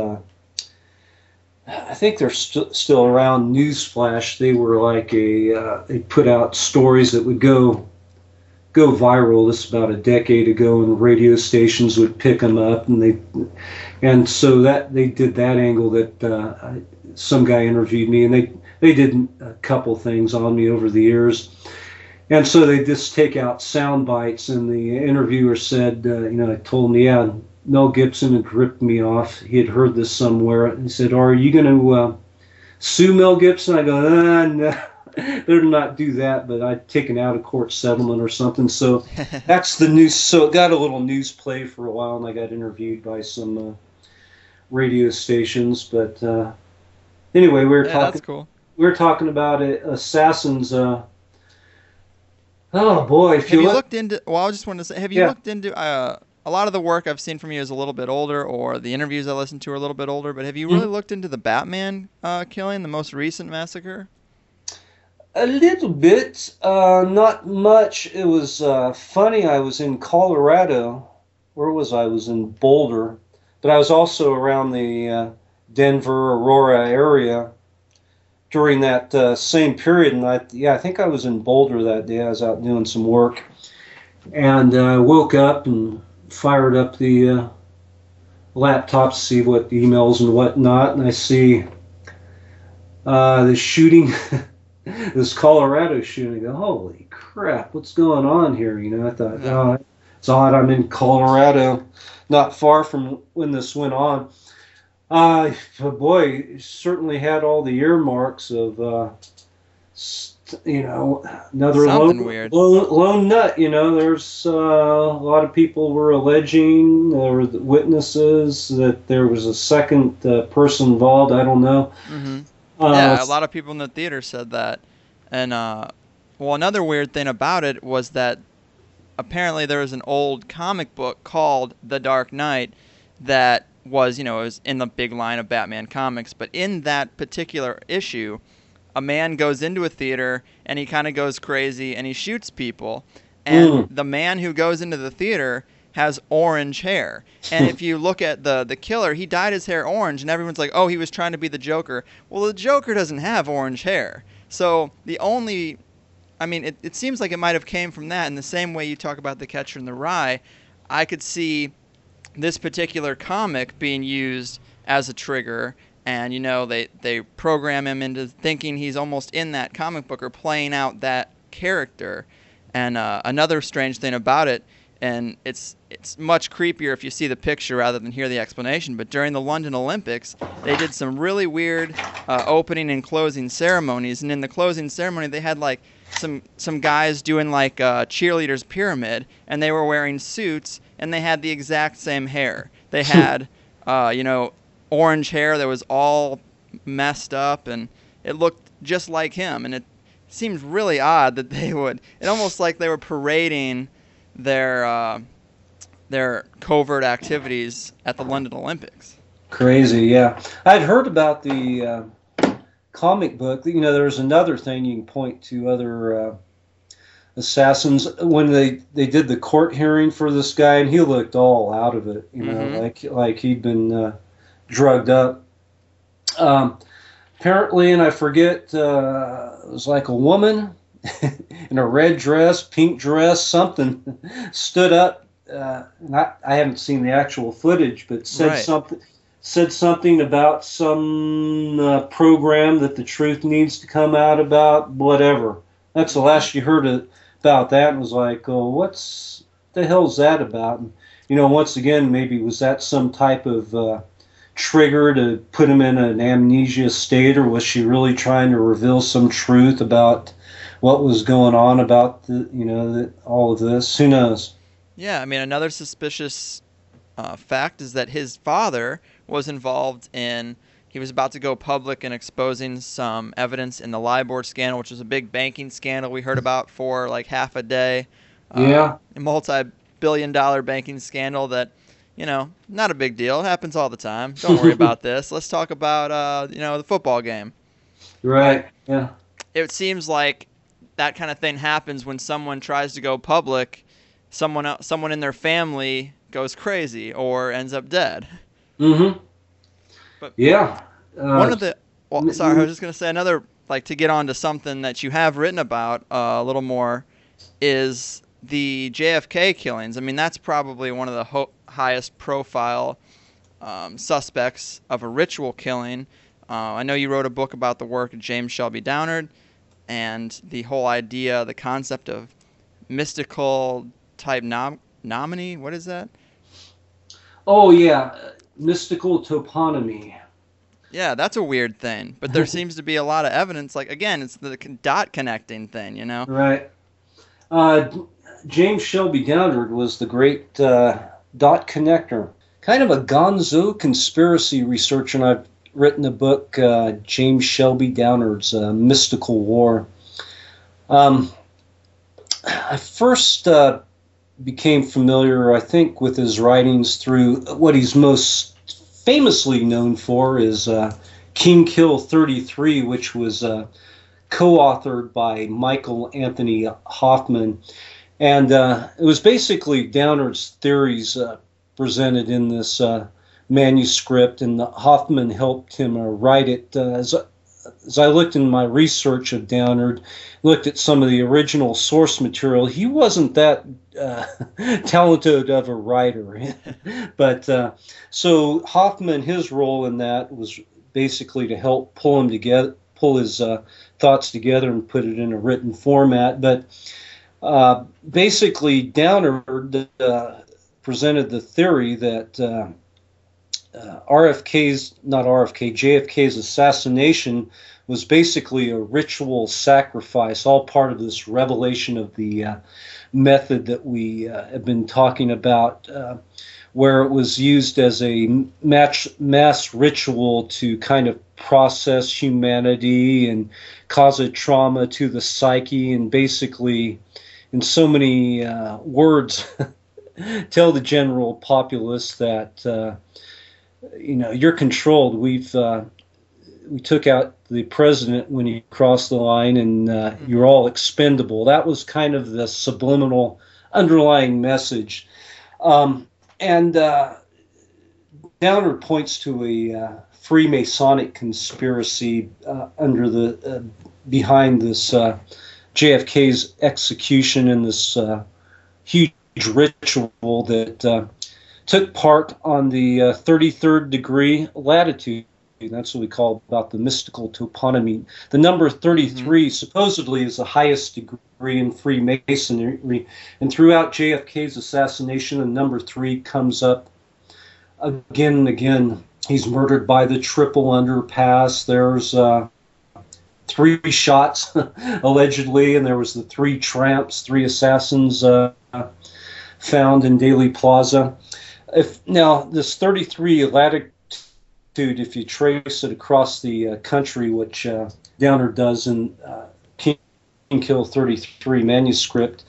Speaker 4: I think they're still around. Newsflash. They were like they put out stories that would go viral. This is about a decade ago, and radio stations would pick them up, and so that they did that angle that some guy interviewed me, and they did a couple things on me over the years, and so they just take out sound bites, and the interviewer said, told me, yeah, Mel Gibson had ripped me off. He had heard this somewhere, and he said, "Are you going to sue Mel Gibson?" I go, no. Better not do that, but I'd take an out-of-court settlement or something. So that's the news. So it got a little news play for a while, and I got interviewed by some radio stations. But anyway, we were talking.
Speaker 2: That's cool.
Speaker 4: We were talking about assassins. Oh boy!
Speaker 2: Have you looked into? Well, I just wanted to say, have you looked into? A lot of the work I've seen from you is a little bit older, or the interviews I listened to are a little bit older. But have you really looked into the Batman killing, the most recent massacre?
Speaker 4: A little bit, not much. It was funny. I was in Colorado. Where was I? I was in Boulder, but I was also around the Denver, Aurora area during that same period. And I think I was in Boulder that day. I was out doing some work, and I woke up and fired up the laptop to see what emails and whatnot, and I see the shooting. This Colorado shooting. I go, holy crap, what's going on here? I thought, oh, it's odd. I'm in Colorado, not far from when this went on. But boy, it certainly had all the earmarks of, another lone nut. There's a lot of people were alleging, there were witnesses that there was a second person involved. I don't know.
Speaker 2: Mm-hmm. Yeah, a lot of people in the theater said that. And, another weird thing about it was that apparently there was an old comic book called The Dark Knight that was, it was in the big line of Batman comics. But in that particular issue, a man goes into a theater and he kind of goes crazy and he shoots people. And the man who goes into the theater has orange hair. And if you look at the killer, he dyed his hair orange, and everyone's like, oh, he was trying to be the Joker. Well, the Joker doesn't have orange hair. So it seems like it might have came from that. In the same way you talk about The Catcher in the Rye, I could see this particular comic being used as a trigger, and, they program him into thinking he's almost in that comic book or playing out that character. And another strange thing about it, and it's much creepier if you see the picture rather than hear the explanation, but during the London Olympics, they did some really weird opening and closing ceremonies, and in the closing ceremony, they had, some guys doing like a cheerleaders pyramid, and they were wearing suits, and they had the exact same hair. They had, orange hair that was all messed up, and it looked just like him. And it seemed really odd that they would. It almost like they were parading their covert activities at the London Olympics.
Speaker 4: Crazy, yeah. I'd heard about the comic book. There's another thing you can point to other assassins when they did the court hearing for this guy, and he looked all out of it, like he'd been drugged up. Apparently, and I forget, it was like a woman in a red dress, pink dress, something, stood up. And I haven't seen the actual footage, but said something about some program that the truth needs to come out about, whatever. That's the last you heard about that, and was like, oh, what's the hell's that about? And, once again, maybe was that some type of trigger to put him in an amnesia state, or was she really trying to reveal some truth about what was going on about all of this? Who knows?
Speaker 2: Yeah, I mean, another suspicious fact is that his father was involved in. He was about to go public in exposing some evidence in the LIBOR scandal, which was a big banking scandal we heard about for like half a day.
Speaker 4: Yeah.
Speaker 2: A multi-billion-dollar banking scandal that, not a big deal. It happens all the time. Don't worry about this. Let's talk about, the football game.
Speaker 4: Right, yeah.
Speaker 2: It seems like that kind of thing happens when someone tries to go public. Someone in their family goes crazy or ends up dead.
Speaker 4: Mm-hmm.
Speaker 2: But
Speaker 4: yeah.
Speaker 2: One of the I was just gonna say another, like, to get on to something that you have written about a little more, is the JFK killings. I mean, that's probably one of the highest profile suspects of a ritual killing. I know you wrote a book about the work of James Shelby Downard and the whole idea, the concept of mystical type nominee. What is that?
Speaker 4: Oh, yeah. Mystical toponymy.
Speaker 2: Yeah, that's a weird thing. But there seems to be a lot of evidence. Like, again, it's the dot connecting thing,
Speaker 4: Right. James Shelby Downard was the great dot connector. Kind of a gonzo conspiracy researcher, and I've written a book, James Shelby Downard's Mystical War. I first became familiar, I think, with his writings through what he's most famously known for is King Kill 33, which was co-authored by Michael Anthony Hoffman. And it was basically Downard's theories presented in this manuscript, and Hoffman helped him write it. As I looked in my research of Downard, looked at some of the original source material, he wasn't that talented of a writer. But so Hoffman, his role in that was basically to help pull his thoughts together and put it in a written format. But basically, Downard presented the theory that JFK's assassination was basically a ritual sacrifice, all part of this revelation of the method that we have been talking about, where it was used as a mass ritual to kind of process humanity and cause a trauma to the psyche, and basically, in so many words, tell the general populace that you're controlled. We took out the president when he crossed the line, and you're all expendable. That was kind of the subliminal underlying message. And Downard points to a Freemasonic conspiracy behind this JFK's execution in this huge ritual that took part on the 33rd degree latitude. That's what we call about the mystical toponymy. The number 33 supposedly is the highest degree in Freemasonry, and throughout JFK's assassination, the number 3 comes up again and again. He's murdered by the Triple Underpass. There's 3 shots allegedly, and there was the 3 tramps, 3 assassins found in Dealey Plaza. Now this 33 latitude, if you trace it across the country, which Downard does in King Kill 33 manuscript,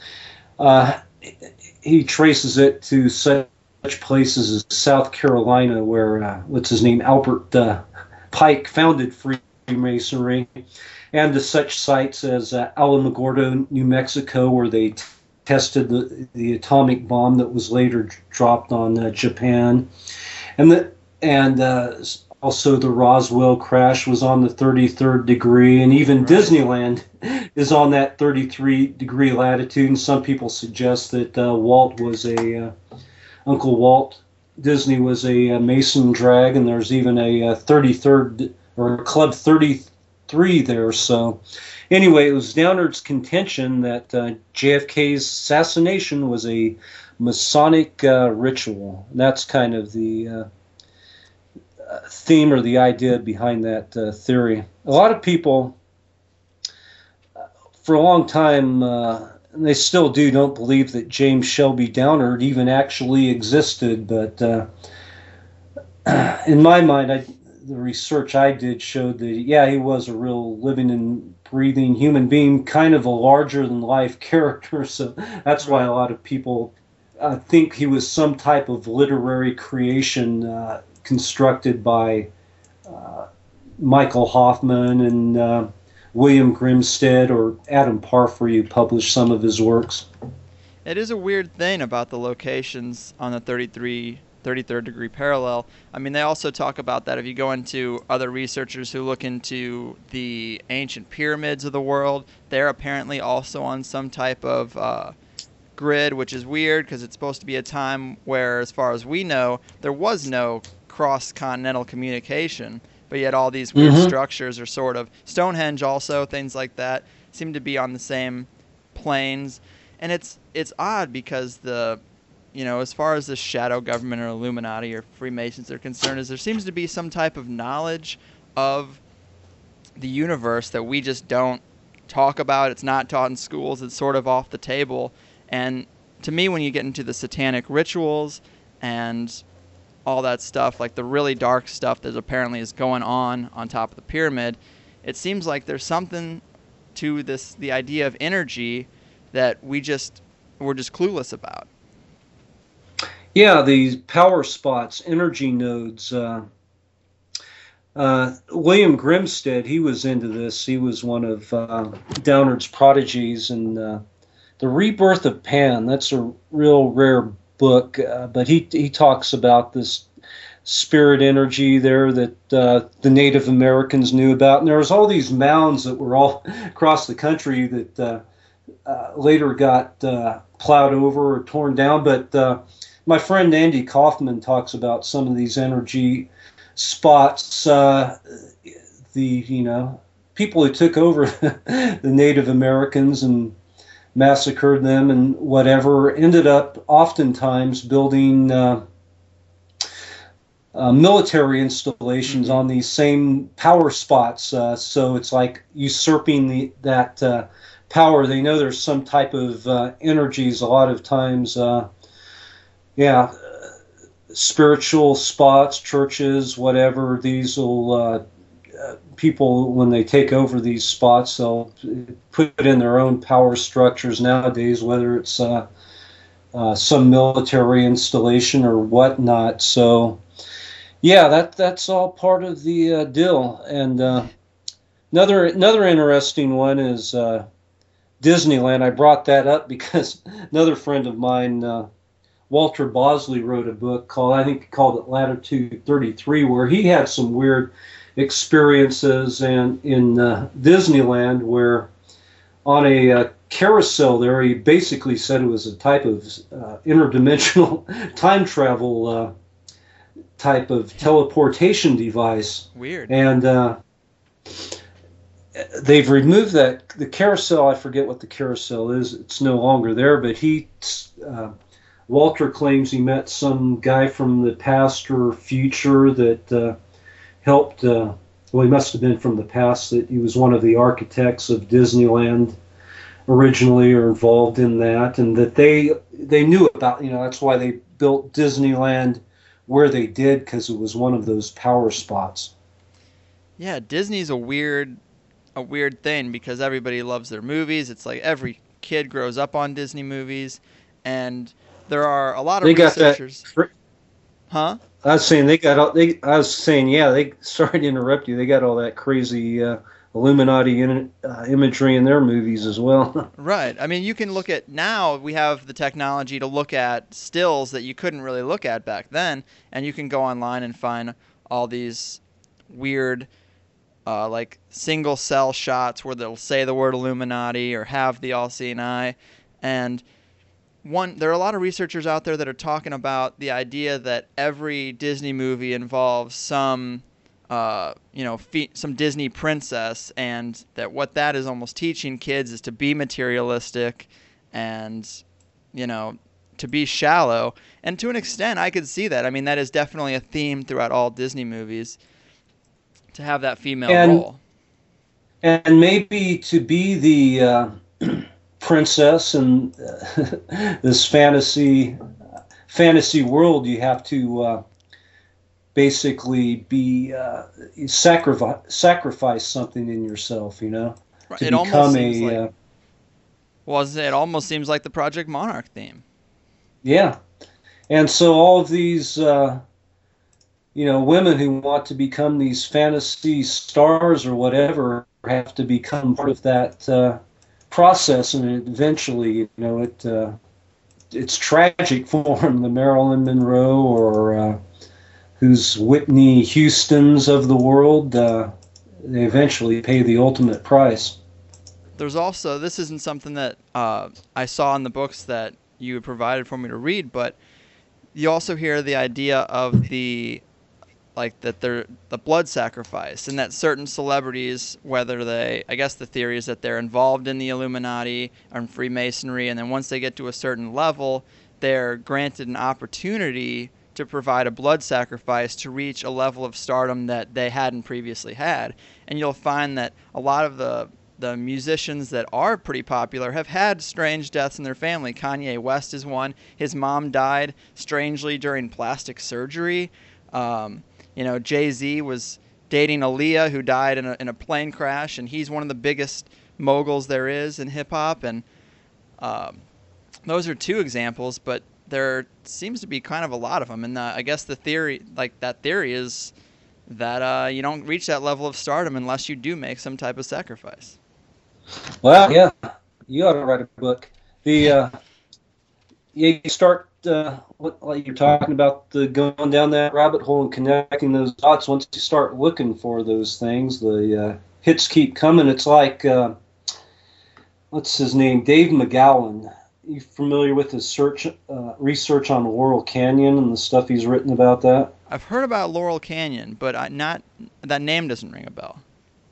Speaker 4: he traces it to such places as South Carolina, where what's his name, Albert Pike, founded Freemasonry, and to such sites as Alamogordo, New Mexico, where they tested the atomic bomb that was later dropped on Japan, and also the Roswell crash was on the 33rd degree, and even Disneyland is on that 33-degree latitude. And some people suggest that Uncle Walt Disney was a Mason drag, and there's even a 33rd or Club 33 there. So anyway, it was Downard's contention that JFK's assassination was a Masonic ritual. That's kind of the theme or the idea behind that theory. A lot of people, for a long time, and they still don't believe that James Shelby Downard even actually existed. But in my mind, the research I did showed that, yeah, he was a real living and breathing human being, kind of a larger-than-life character. So that's why a lot of people think he was some type of literary creation constructed by Michael Hoffman and William Grimstead or Adam Parfrey, who published some of his works.
Speaker 2: It is a weird thing about the locations on the 33rd degree parallel. I mean, they also talk about that if you go into other researchers who look into the ancient pyramids of the world, they're apparently also on some type of grid, which is weird because it's supposed to be a time where, as far as we know, there was no cross-continental communication, but yet all these weird structures are sort of Stonehenge, also things like that seem to be on the same planes. And it's odd because as far as the shadow government or Illuminati or Freemasons are concerned, is there seems to be some type of knowledge of the universe that we just don't talk about. It's not taught in schools. It's sort of off the table. And to me, when you get into the satanic rituals and all that stuff, like the really dark stuff that apparently is going on top of the pyramid, it seems like there's something to the idea of energy that we're just clueless about.
Speaker 4: Yeah, these power spots, energy nodes. William Grimstead, he was into this. He was one of Downard's prodigies, and The Rebirth of Pan, that's a real rare book, but he talks about this spirit energy there that the Native Americans knew about. And there was all these mounds that were all across the country that later got plowed over or torn down. But my friend Andy Kaufman talks about some of these energy spots. People who took over the Native Americans and massacred them and whatever ended up oftentimes building military installations on these same power spots. So it's like usurping that power. They know there's some type of energies a lot of times. Spiritual spots, churches, whatever. These will people, when they take over these spots, they'll put in their own power structures nowadays, whether it's some military installation or whatnot. So, yeah, that's all part of the deal. And another interesting one is Disneyland. I brought that up because another friend of mine, Walter Bosley, wrote a book called it Latitude 33, where he had some weird experiences in Disneyland, where on a carousel there, he basically said it was a type of interdimensional time travel type of teleportation device.
Speaker 2: Weird.
Speaker 4: And they've removed the carousel. I forget what the carousel is. It's no longer there, but Walter claims he met some guy from the past or future that helped well, he must have been from the past, that he was one of the architects of Disneyland originally, or involved in that, and that they knew about, that's why they built Disneyland where they did, because it was one of those power spots.
Speaker 2: Yeah, Disney's a weird thing because everybody loves their movies. It's like every kid grows up on Disney movies, and there are a lot of researchers. Huh?
Speaker 4: I was saying sorry to interrupt you. They got all that crazy Illuminati imagery in their movies as well.
Speaker 2: Right. I mean, you can look at, now we have the technology to look at stills that you couldn't really look at back then, and you can go online and find all these weird like single cell shots where they'll say the word Illuminati or have the all-seeing eye. And there are a lot of researchers out there that are talking about the idea that every Disney movie involves some some Disney princess, and that what that is almost teaching kids is to be materialistic and, to be shallow. And to an extent, I could see that. I mean, that is definitely a theme throughout all Disney movies, to have that female role.
Speaker 4: And maybe to be the princess in this fantasy world, you have to basically be sacrifice something in yourself,
Speaker 2: Right.
Speaker 4: To
Speaker 2: it
Speaker 4: become
Speaker 2: it almost seems like the Project Monarch theme.
Speaker 4: Yeah, and so all of these women who want to become these fantasy stars or whatever have to become part of that process, and eventually, it's tragic for them. The Marilyn Monroe or who's Whitney Houston's of the world, they eventually pay the ultimate price.
Speaker 2: There's also, this isn't something that I saw in the books that you had provided for me to read, but you also hear the idea of the blood sacrifice, and that certain celebrities, I guess the theory is that they're involved in the Illuminati and Freemasonry, and then once they get to a certain level, they're granted an opportunity to provide a blood sacrifice to reach a level of stardom that they hadn't previously had. And you'll find that a lot of the musicians that are pretty popular have had strange deaths in their family. Kanye West is one. His mom died strangely during plastic surgery. Jay-Z was dating Aaliyah, who died in a plane crash, and he's one of the biggest moguls there is in hip-hop. And those are two examples, but there seems to be kind of a lot of them. And I guess the theory, is that you don't reach that level of stardom unless you do make some type of sacrifice.
Speaker 4: Well, yeah, you ought to write a book. You start, like you're talking about, going down that rabbit hole and connecting those dots. Once you start looking for those things, the hits keep coming. It's like, what's his name? Dave McGowan. You familiar with his research on Laurel Canyon and the stuff he's written about that?
Speaker 2: I've heard about Laurel Canyon, but that name doesn't ring a bell.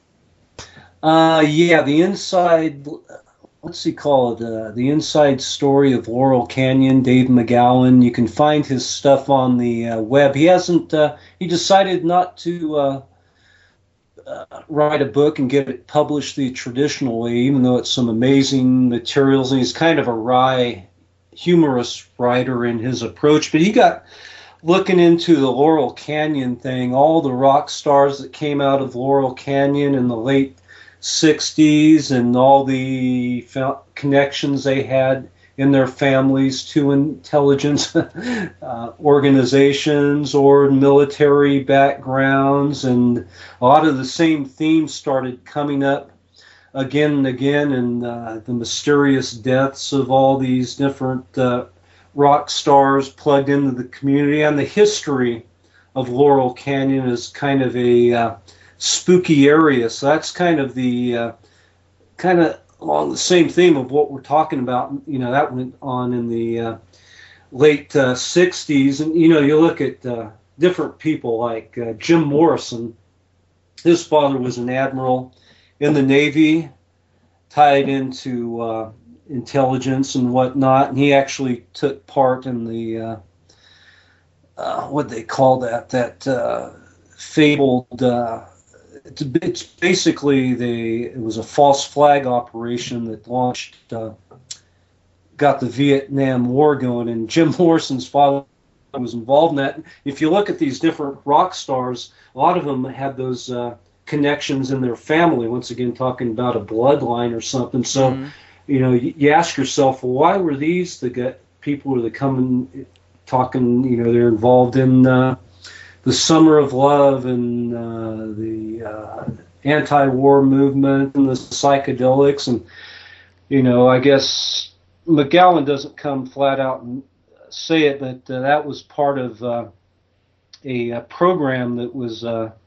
Speaker 4: Yeah, the inside, what's he called? The inside story of Laurel Canyon, Dave McGowan. You can find his stuff on the web. He decided not to write a book and get it published the traditional way, even though it's some amazing materials. And he's kind of a wry, humorous writer in his approach. But he got looking into the Laurel Canyon thing, all the rock stars that came out of Laurel Canyon in the late 60s, and all the connections they had in their families to intelligence organizations or military backgrounds, and a lot of the same themes started coming up again and again, and the mysterious deaths of all these different rock stars plugged into the community, and the history of Laurel Canyon is kind of a spooky area. So that's kind of along the same theme of what we're talking about. That went on in the late 60s. And, you look at different people like Jim Morrison. His father was an admiral in the Navy, tied into intelligence and whatnot. And he actually took part in the, what they call that fabled it's basically it was a false flag operation that launched, got the Vietnam War going, and Jim Morrison's father was involved in that. If you look at these different rock stars, a lot of them had those connections in their family. Once again, talking about a bloodline or something. So, you ask yourself, well, why were these the people that come and talking? They're involved in the Summer of Love and the anti-war movement and the psychedelics, and I guess McGowan doesn't come flat out and say it, but that was part of a program that was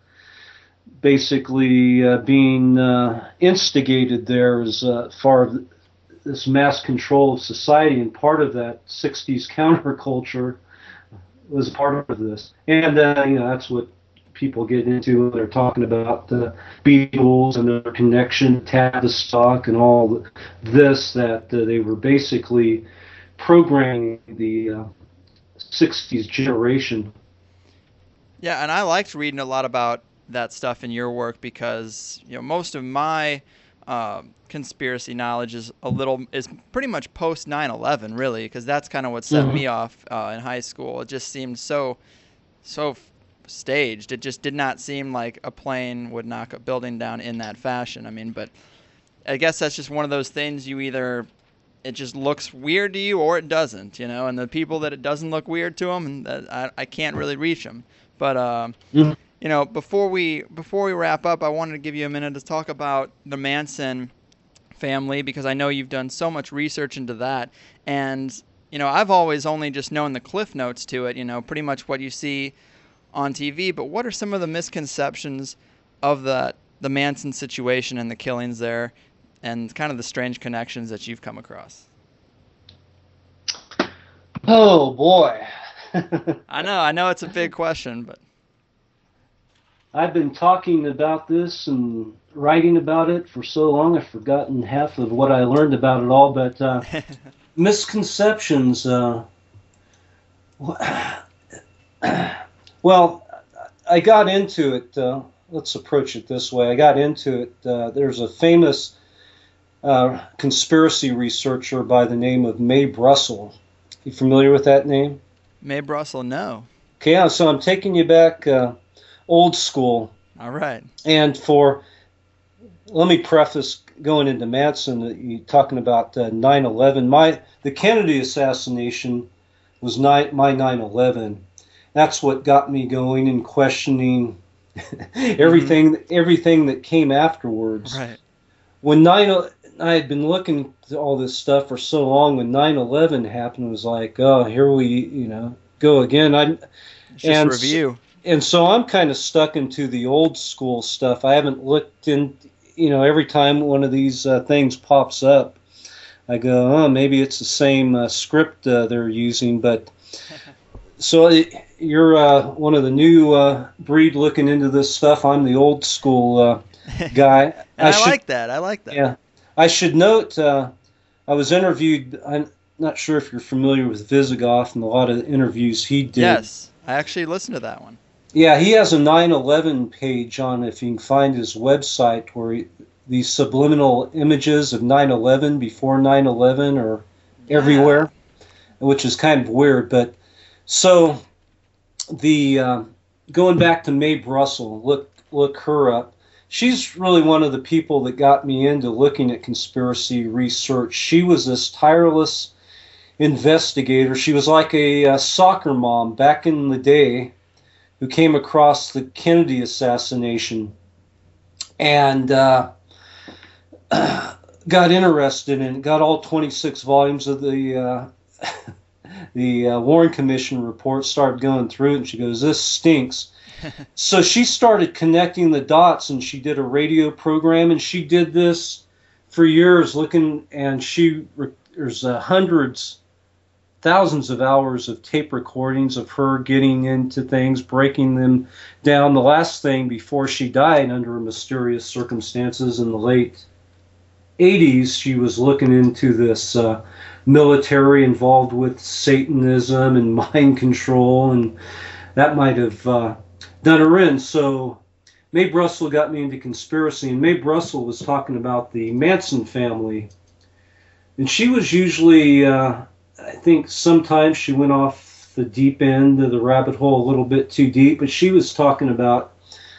Speaker 4: basically being instigated there as far as this mass control of society, and part of that 60s counterculture was part of this. And that's what people get into when they're talking about the Beatles and their connection, Tavistock, and all this, that they were basically programming the 60s generation.
Speaker 2: Yeah, and I liked reading a lot about that stuff in your work because most of my conspiracy knowledge is pretty much post 9/11, really, because that's kind of what set me off in high school. It just seemed so staged. It just did not seem like a plane would knock a building down in that fashion. I mean, but I guess that's just one of those things. It just looks weird to you or it doesn't, and the people that it doesn't look weird to them, and I can't really reach them. But before we wrap up, I wanted to give you a minute to talk about the Manson family, because I know you've done so much research into that. And, I've always only just known the cliff notes to it, pretty much what you see on TV. But what are some of the misconceptions of the Manson situation and the killings there, and kind of the strange connections that you've come across?
Speaker 4: Oh, boy.
Speaker 2: I know it's a big question, but
Speaker 4: I've been talking about this and writing about it for so long, I've forgotten half of what I learned about it all. But misconceptions, well, I got into it, let's approach it this way. I got into it, there's a famous conspiracy researcher by the name of Mae Brussell. You familiar with that name?
Speaker 2: Mae Brussell, no.
Speaker 4: Okay, yeah, so I'm taking you back old school.
Speaker 2: All right.
Speaker 4: And let me preface going into Manson, you talking about 9/11. The Kennedy assassination was my 9/11. That's what got me going and questioning everything that came afterwards.
Speaker 2: Right.
Speaker 4: When I had been looking at all this stuff for so long. When 9/11 happened, it was like, oh, here we go again.
Speaker 2: Just review.
Speaker 4: And so I'm kind of stuck into the old school stuff. I haven't looked in, every time one of these things pops up, I go, oh, maybe it's the same script they're using. But so you're one of the new breed looking into this stuff. I'm the old school guy.
Speaker 2: I like that.
Speaker 4: Yeah. I should note, I was interviewed, I'm not sure if you're familiar with Visigoth and a lot of interviews he did.
Speaker 2: Yes, I actually listened to that one.
Speaker 4: Yeah, he has a 9/11 page on, if you can find his website, where these subliminal images of 9/11 before 9/11 are everywhere, which is kind of weird. But so going back to Mae Brussell, look her up. She's really one of the people that got me into looking at conspiracy research. She was this tireless investigator. She was like a soccer mom back in the day who came across the Kennedy assassination and got interested in it, got all 26 volumes of the Warren Commission report, started going through it, and she goes, this stinks. So she started connecting the dots, and she did a radio program, and she did this for years, looking, and there's hundreds, thousands of hours of tape recordings of her getting into things, breaking them down. The last thing before she died under mysterious circumstances in the late 80s, she was looking into this military involved with Satanism and mind control, and that might have done her in. So Mae Brussel got me into conspiracy, and Mae Brussel was talking about the Manson family. And she was usually, I think sometimes she went off the deep end of the rabbit hole a little bit too deep, but she was talking about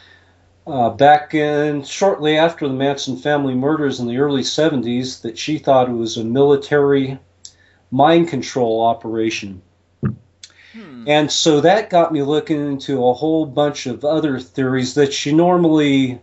Speaker 4: back in, shortly after the Manson family murders in the early 70s, that she thought it was a military mind control operation. And so that got me looking into a whole bunch of other theories that you normally,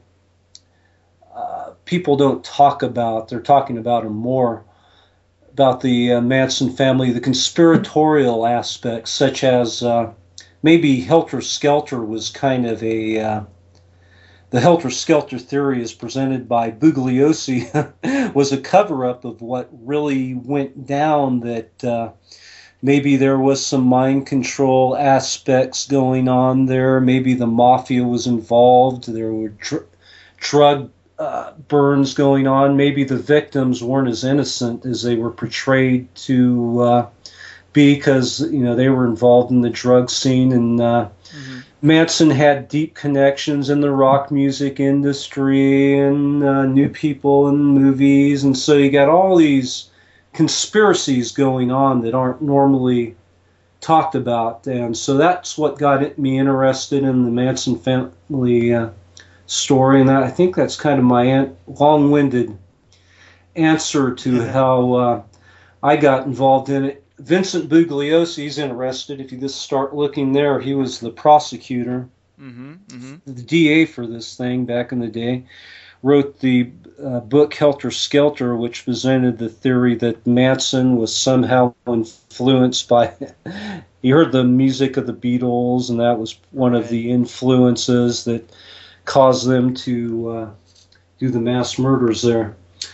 Speaker 4: people don't talk about. They're talking about them more, about the Manson family, the conspiratorial aspects, such as maybe Helter Skelter was kind of a, the Helter Skelter theory is presented by Bugliosi, was a cover-up of what really went down, that maybe there was some mind control aspects going on there. Maybe the mafia was involved. There were drug burns going on. Maybe the victims weren't as innocent as they were portrayed to be, because they were involved in the drug scene, and Manson had deep connections in the rock music industry and knew people in movies, and so you got all these conspiracies going on that aren't normally talked about. And so that's what got me interested in the Manson family story, and I think that's kind of my long-winded answer to how I got involved in it. Vincent Bugliosi is interested. If you just start looking there, he was the prosecutor, the DA for this thing back in the day. Wrote the book Helter Skelter, which presented the theory that Manson was somehow influenced by, he heard the music of the Beatles, and that was one of the influences that caused them to do the mass murders there.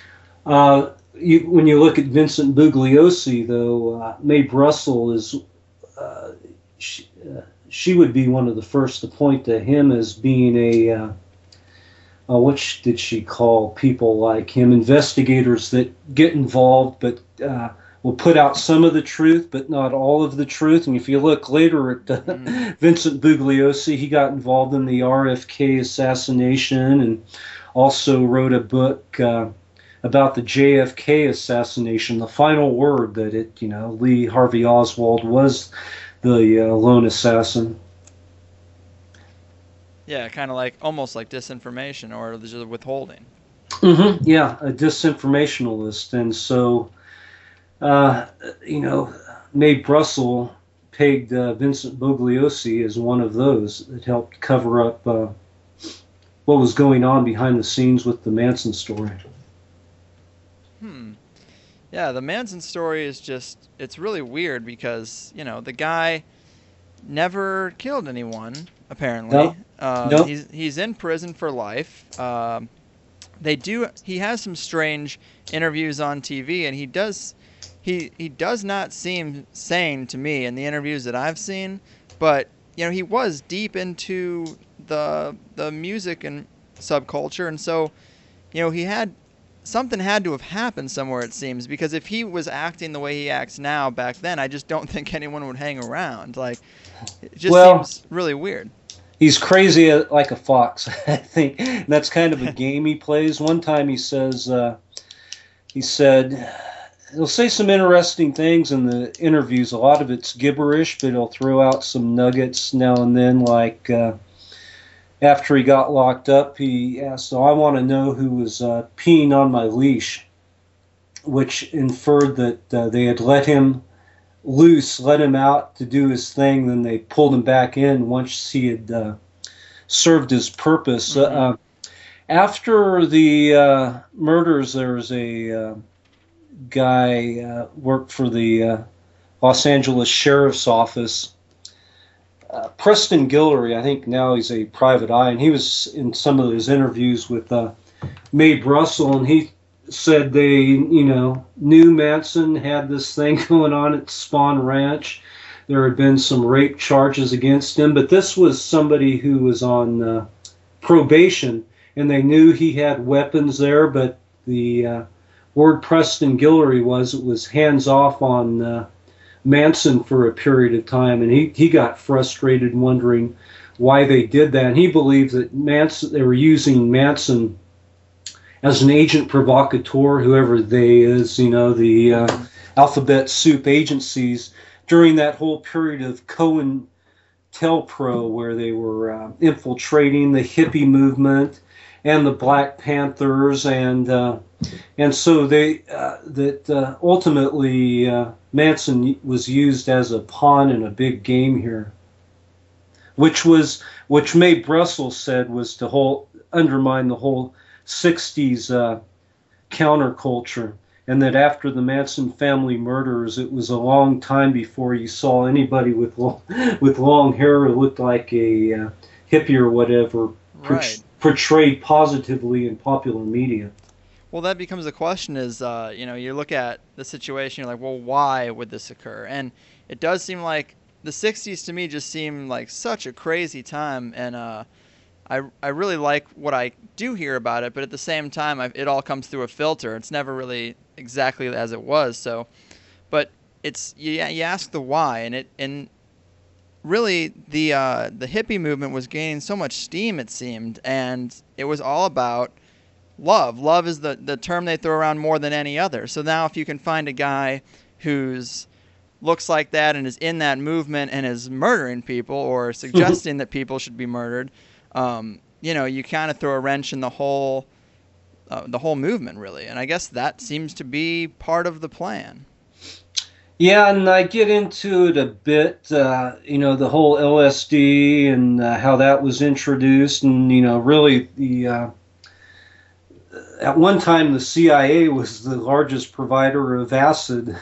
Speaker 4: When you look at Vincent Bugliosi, though, Mae Brussel is, she would be one of the first to point to him as being a, what did she call people like him? Investigators that get involved but will put out some of the truth but not all of the truth. And if you look later at Vincent Bugliosi, he got involved in the RFK assassination and also wrote a book about the JFK assassination, the final word that Lee Harvey Oswald was the lone assassin.
Speaker 2: Yeah, kind of almost like disinformation or just withholding.
Speaker 4: Yeah, a disinformationalist. And so, Mae Brussel pegged Vincent Bugliosi as one of those that helped cover up what was going on behind the scenes with the Manson story.
Speaker 2: Yeah, the Manson story is just, it's really weird because, the guy never killed anyone, apparently.
Speaker 4: Nope.
Speaker 2: He's in prison for life. He has some strange interviews on TV, and he does not seem sane to me in the interviews that I've seen, but he was deep into the music and subculture, and so something had to have happened somewhere, it seems, because if he was acting the way he acts now back then, I just don't think anyone would hang around. It just seems really weird.
Speaker 4: He's crazy like a fox, I think. And that's kind of a game he plays. One time he said, he'll say some interesting things in the interviews. A lot of it's gibberish, but he'll throw out some nuggets now and then, like after he got locked up, he asked, I want to know who was peeing on my leash, which inferred that they had let him loose, let him out to do his thing, then they pulled him back in once he had served his purpose. After the murders, there was a guy worked for the Los Angeles Sheriff's Office, Preston Guillory. I think now he's a private eye, and he was in some of his interviews with Mae Brussel, and he said they, knew Manson had this thing going on at Spawn Ranch. There had been some rape charges against him, but this was somebody who was on probation, and they knew he had weapons there, but the word Preston Guillory was hands off on Manson for a period of time, and he got frustrated wondering why they did that. And he believed that they were using Manson as an agent provocateur, whoever they is, the alphabet soup agencies, during that whole period of COINTELPRO, where they were infiltrating the hippie movement and the Black Panthers, and so ultimately Manson was used as a pawn in a big game here, which Mae Brussels said was to undermine the whole 60s counterculture, and that after the Manson family murders, it was a long time before you saw anybody with long hair who looked like a hippie or whatever portrayed positively in popular media.
Speaker 2: Well, that becomes the question is, you look at the situation, you're like, well, why would this occur? And it does seem like the 60s to me just seem like such a crazy time, and I really like what I do hear about it, but at the same time, it all comes through a filter. It's never really exactly as it was. So, but it's you ask the why, and really the hippie movement was gaining so much steam, it seemed, and it was all about love. Love is the term they throw around more than any other. So now if you can find a guy who's looks like that and is in that movement and is murdering people or suggesting that people should be murdered, you kind of throw a wrench in the whole movement, really. And I guess that seems to be part of the plan.
Speaker 4: Yeah, and I get into it a bit, the whole LSD and how that was introduced, and really at one time the CIA was the largest provider of acid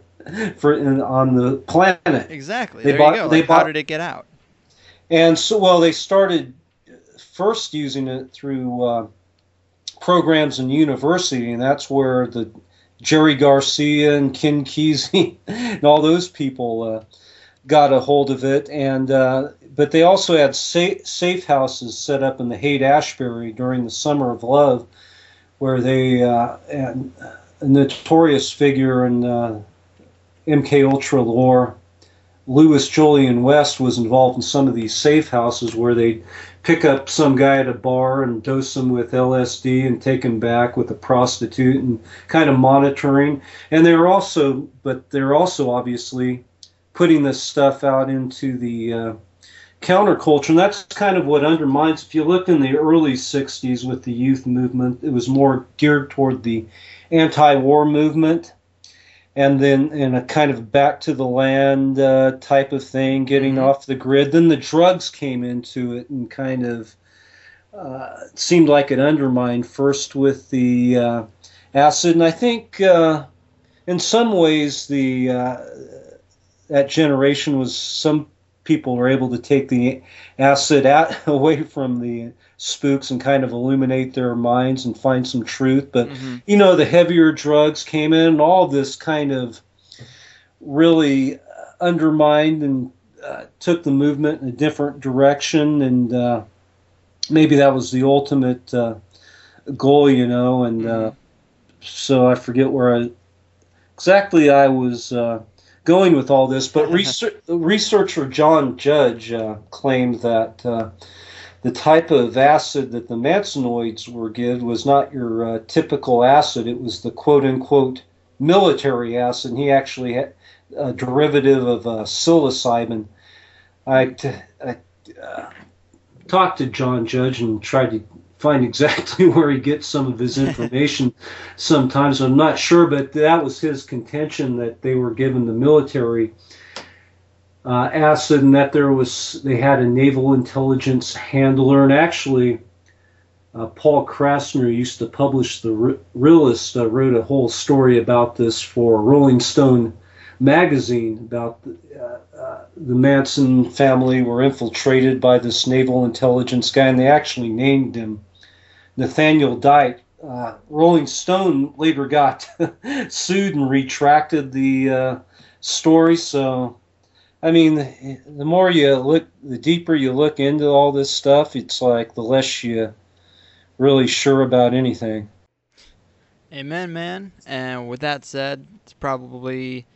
Speaker 4: on the planet.
Speaker 2: Exactly. There you go. How did it get out?
Speaker 4: And so, they started first using it through programs in university, and that's where the Jerry Garcia and Ken Kesey and all those people got a hold of it. And but they also had safe houses set up in the Haight-Ashbury during the Summer of Love, where they and a notorious figure in MK Ultra lore, Louis Julian West, was involved in some of these safe houses where they'd pick up some guy at a bar and dose him with LSD and take him back with a prostitute and kind of monitoring. And they're also obviously putting this stuff out into the counterculture. And that's kind of what undermines, if you look in the early 60s with the youth movement, it was more geared toward the anti-war movement. And then in a kind of back to the land type of thing, getting off the grid. Then the drugs came into it and kind of seemed like it undermined first with the acid. And I think in some ways that generation was, some people were able to take the acid away from the spooks and kind of illuminate their minds and find some truth. But, the heavier drugs came in, and all this kind of really undermined and took the movement in a different direction. And maybe that was the ultimate goal, and so I forget where exactly I was going with all this. But researcher John Judge claimed that the type of acid that the Mansonoids were given was not your typical acid. It was the quote-unquote military acid. And he actually had a derivative of psilocybin. I talked to John Judge and tried to find exactly where he gets some of his information sometimes. I'm not sure, but that was his contention, that they were given the military acid, and that they had a naval intelligence handler. And actually, Paul Krasner used to publish the Realist, wrote a whole story about this for Rolling Stone magazine, about the Manson family were infiltrated by this naval intelligence guy, and they actually named him Nathaniel Dike. Rolling Stone later got sued and retracted the story. So I mean, the more you look, the deeper you look into all this stuff, it's like the less you really sure about anything.
Speaker 2: Amen, man. And with that said, it's probably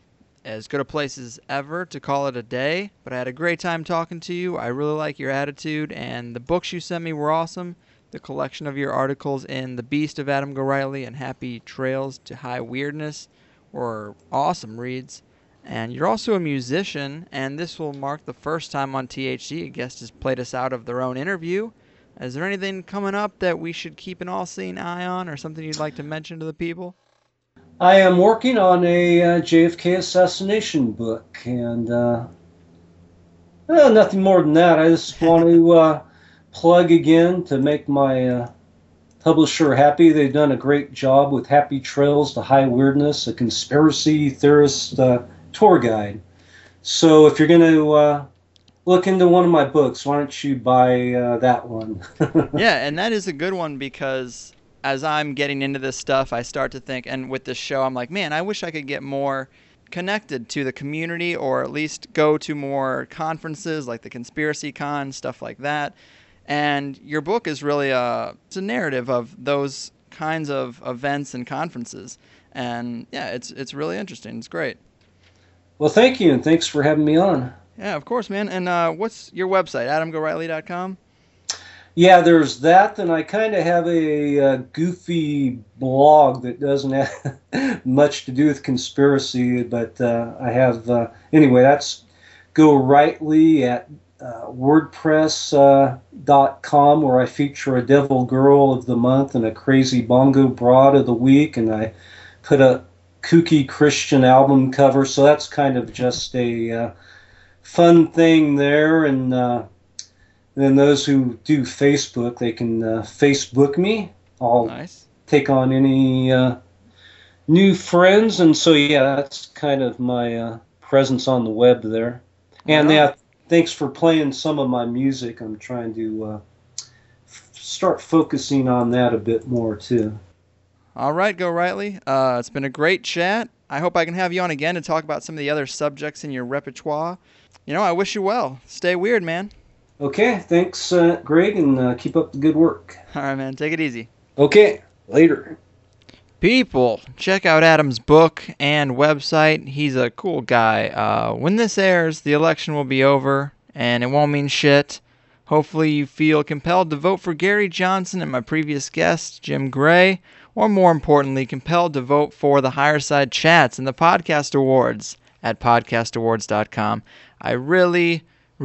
Speaker 2: as good a place as ever to call it a day, but I had a great time talking to you. I really like your attitude, and the books you sent me were awesome. The collection of your articles in The Beast of Adam Gorightly and Happy Trails to High Weirdness were awesome reads. And you're also a musician, and this will mark the first time on THC a guest has played us out of their own interview. Is there anything coming up that we should keep an all-seeing eye on, or something you'd like to mention to the people?
Speaker 4: I am working on a JFK assassination book, and nothing more than that. I just want to plug again to make my publisher happy. They've done a great job with Happy Trails to High Weirdness, a conspiracy theorist tour guide. So if you're going to look into one of my books, why don't you buy that one?
Speaker 2: Yeah, and that is a good one, because as I'm getting into this stuff, I start to think, and with this show, I'm like, man, I wish I could get more connected to the community, or at least go to more conferences like the Conspiracy Con, stuff like that. And your book is really it's a narrative of those kinds of events and conferences. And yeah, it's really interesting. It's great.
Speaker 4: Well, thank you, and thanks for having me on.
Speaker 2: Yeah, of course, man. And what's your website, adamgorightly.com?
Speaker 4: Yeah, there's that, and I kind of have a goofy blog that doesn't have much to do with conspiracy, but I have, anyway, that's Gorightly at WordPress.com, where I feature a Devil Girl of the Month and a Crazy Bongo Broad of the Week, and I put a kooky Christian album cover, so that's kind of just a fun thing there. And then those who do Facebook, they can Facebook me. I'll take on any new friends, and so yeah, that's kind of my presence on the web there. And yeah, thanks for playing some of my music. I'm trying to start focusing on that a bit more too.
Speaker 2: All right, Gorightly. It's been a great chat. I hope I can have you on again to talk about some of the other subjects in your repertoire. You know, I wish you well. Stay weird, man.
Speaker 4: Okay, thanks, Greg, and keep up the good work.
Speaker 2: All right, man. Take it easy.
Speaker 4: Okay, later.
Speaker 2: People, check out Adam's book and website. He's a cool guy. When this airs, the election will be over, and it won't mean shit. Hopefully you feel compelled to vote for Gary Johnson and my previous guest, Jim Gray, or more importantly, compelled to vote for the Higher Side Chats and the Podcast Awards at podcastawards.com. I really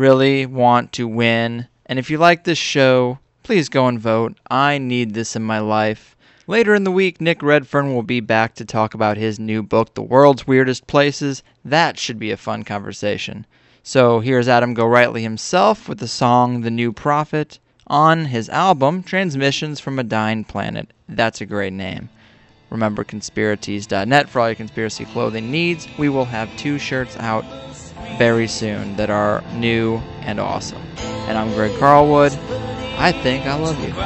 Speaker 2: want to win, and if you like this show, please go and vote. I need this in my life. Later in the week, Nick Redfern will be back to talk about his new book, The World's Weirdest Places. That should be a fun conversation. So here's Adam Gorightly himself with the song The New Prophet on his album, Transmissions from a Dying Planet. That's a great name. Remember conspiratees.net for all your conspiracy clothing needs. We will have 2 shirts out very soon that are new and awesome. And I'm Greg Carlwood. I think I love you.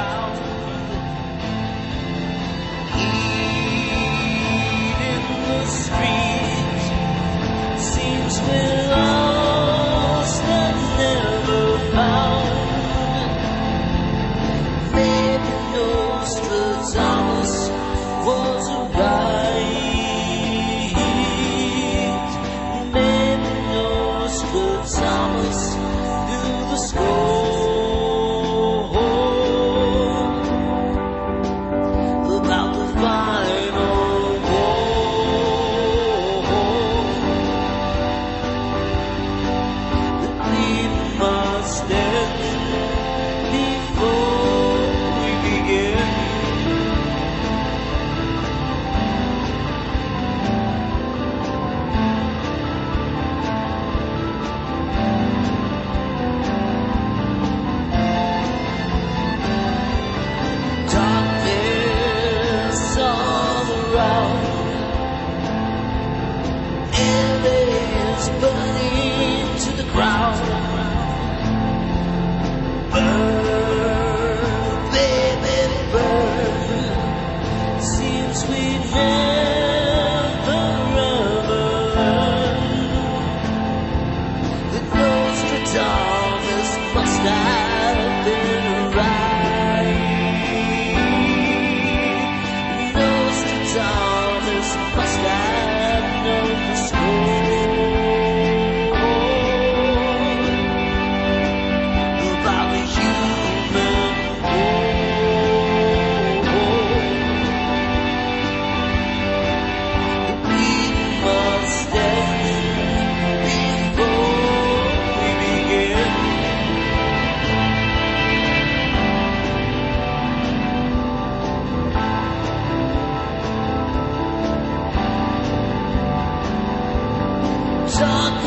Speaker 5: Must have known the score.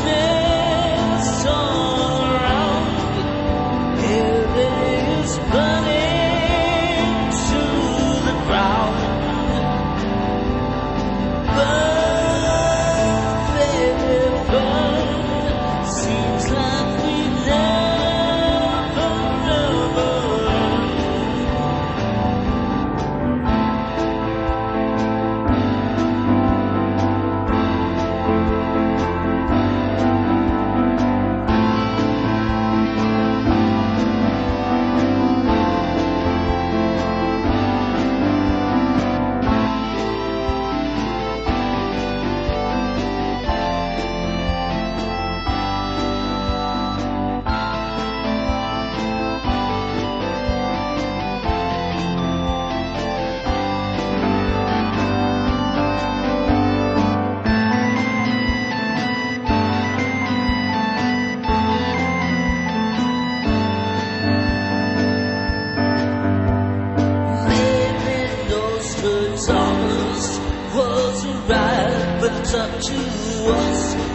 Speaker 5: darkness all around. Heaven is burning to the ground. Burn, baby, burn. Seems like we never learn. Maybe Nostradamus was right, but it's up to us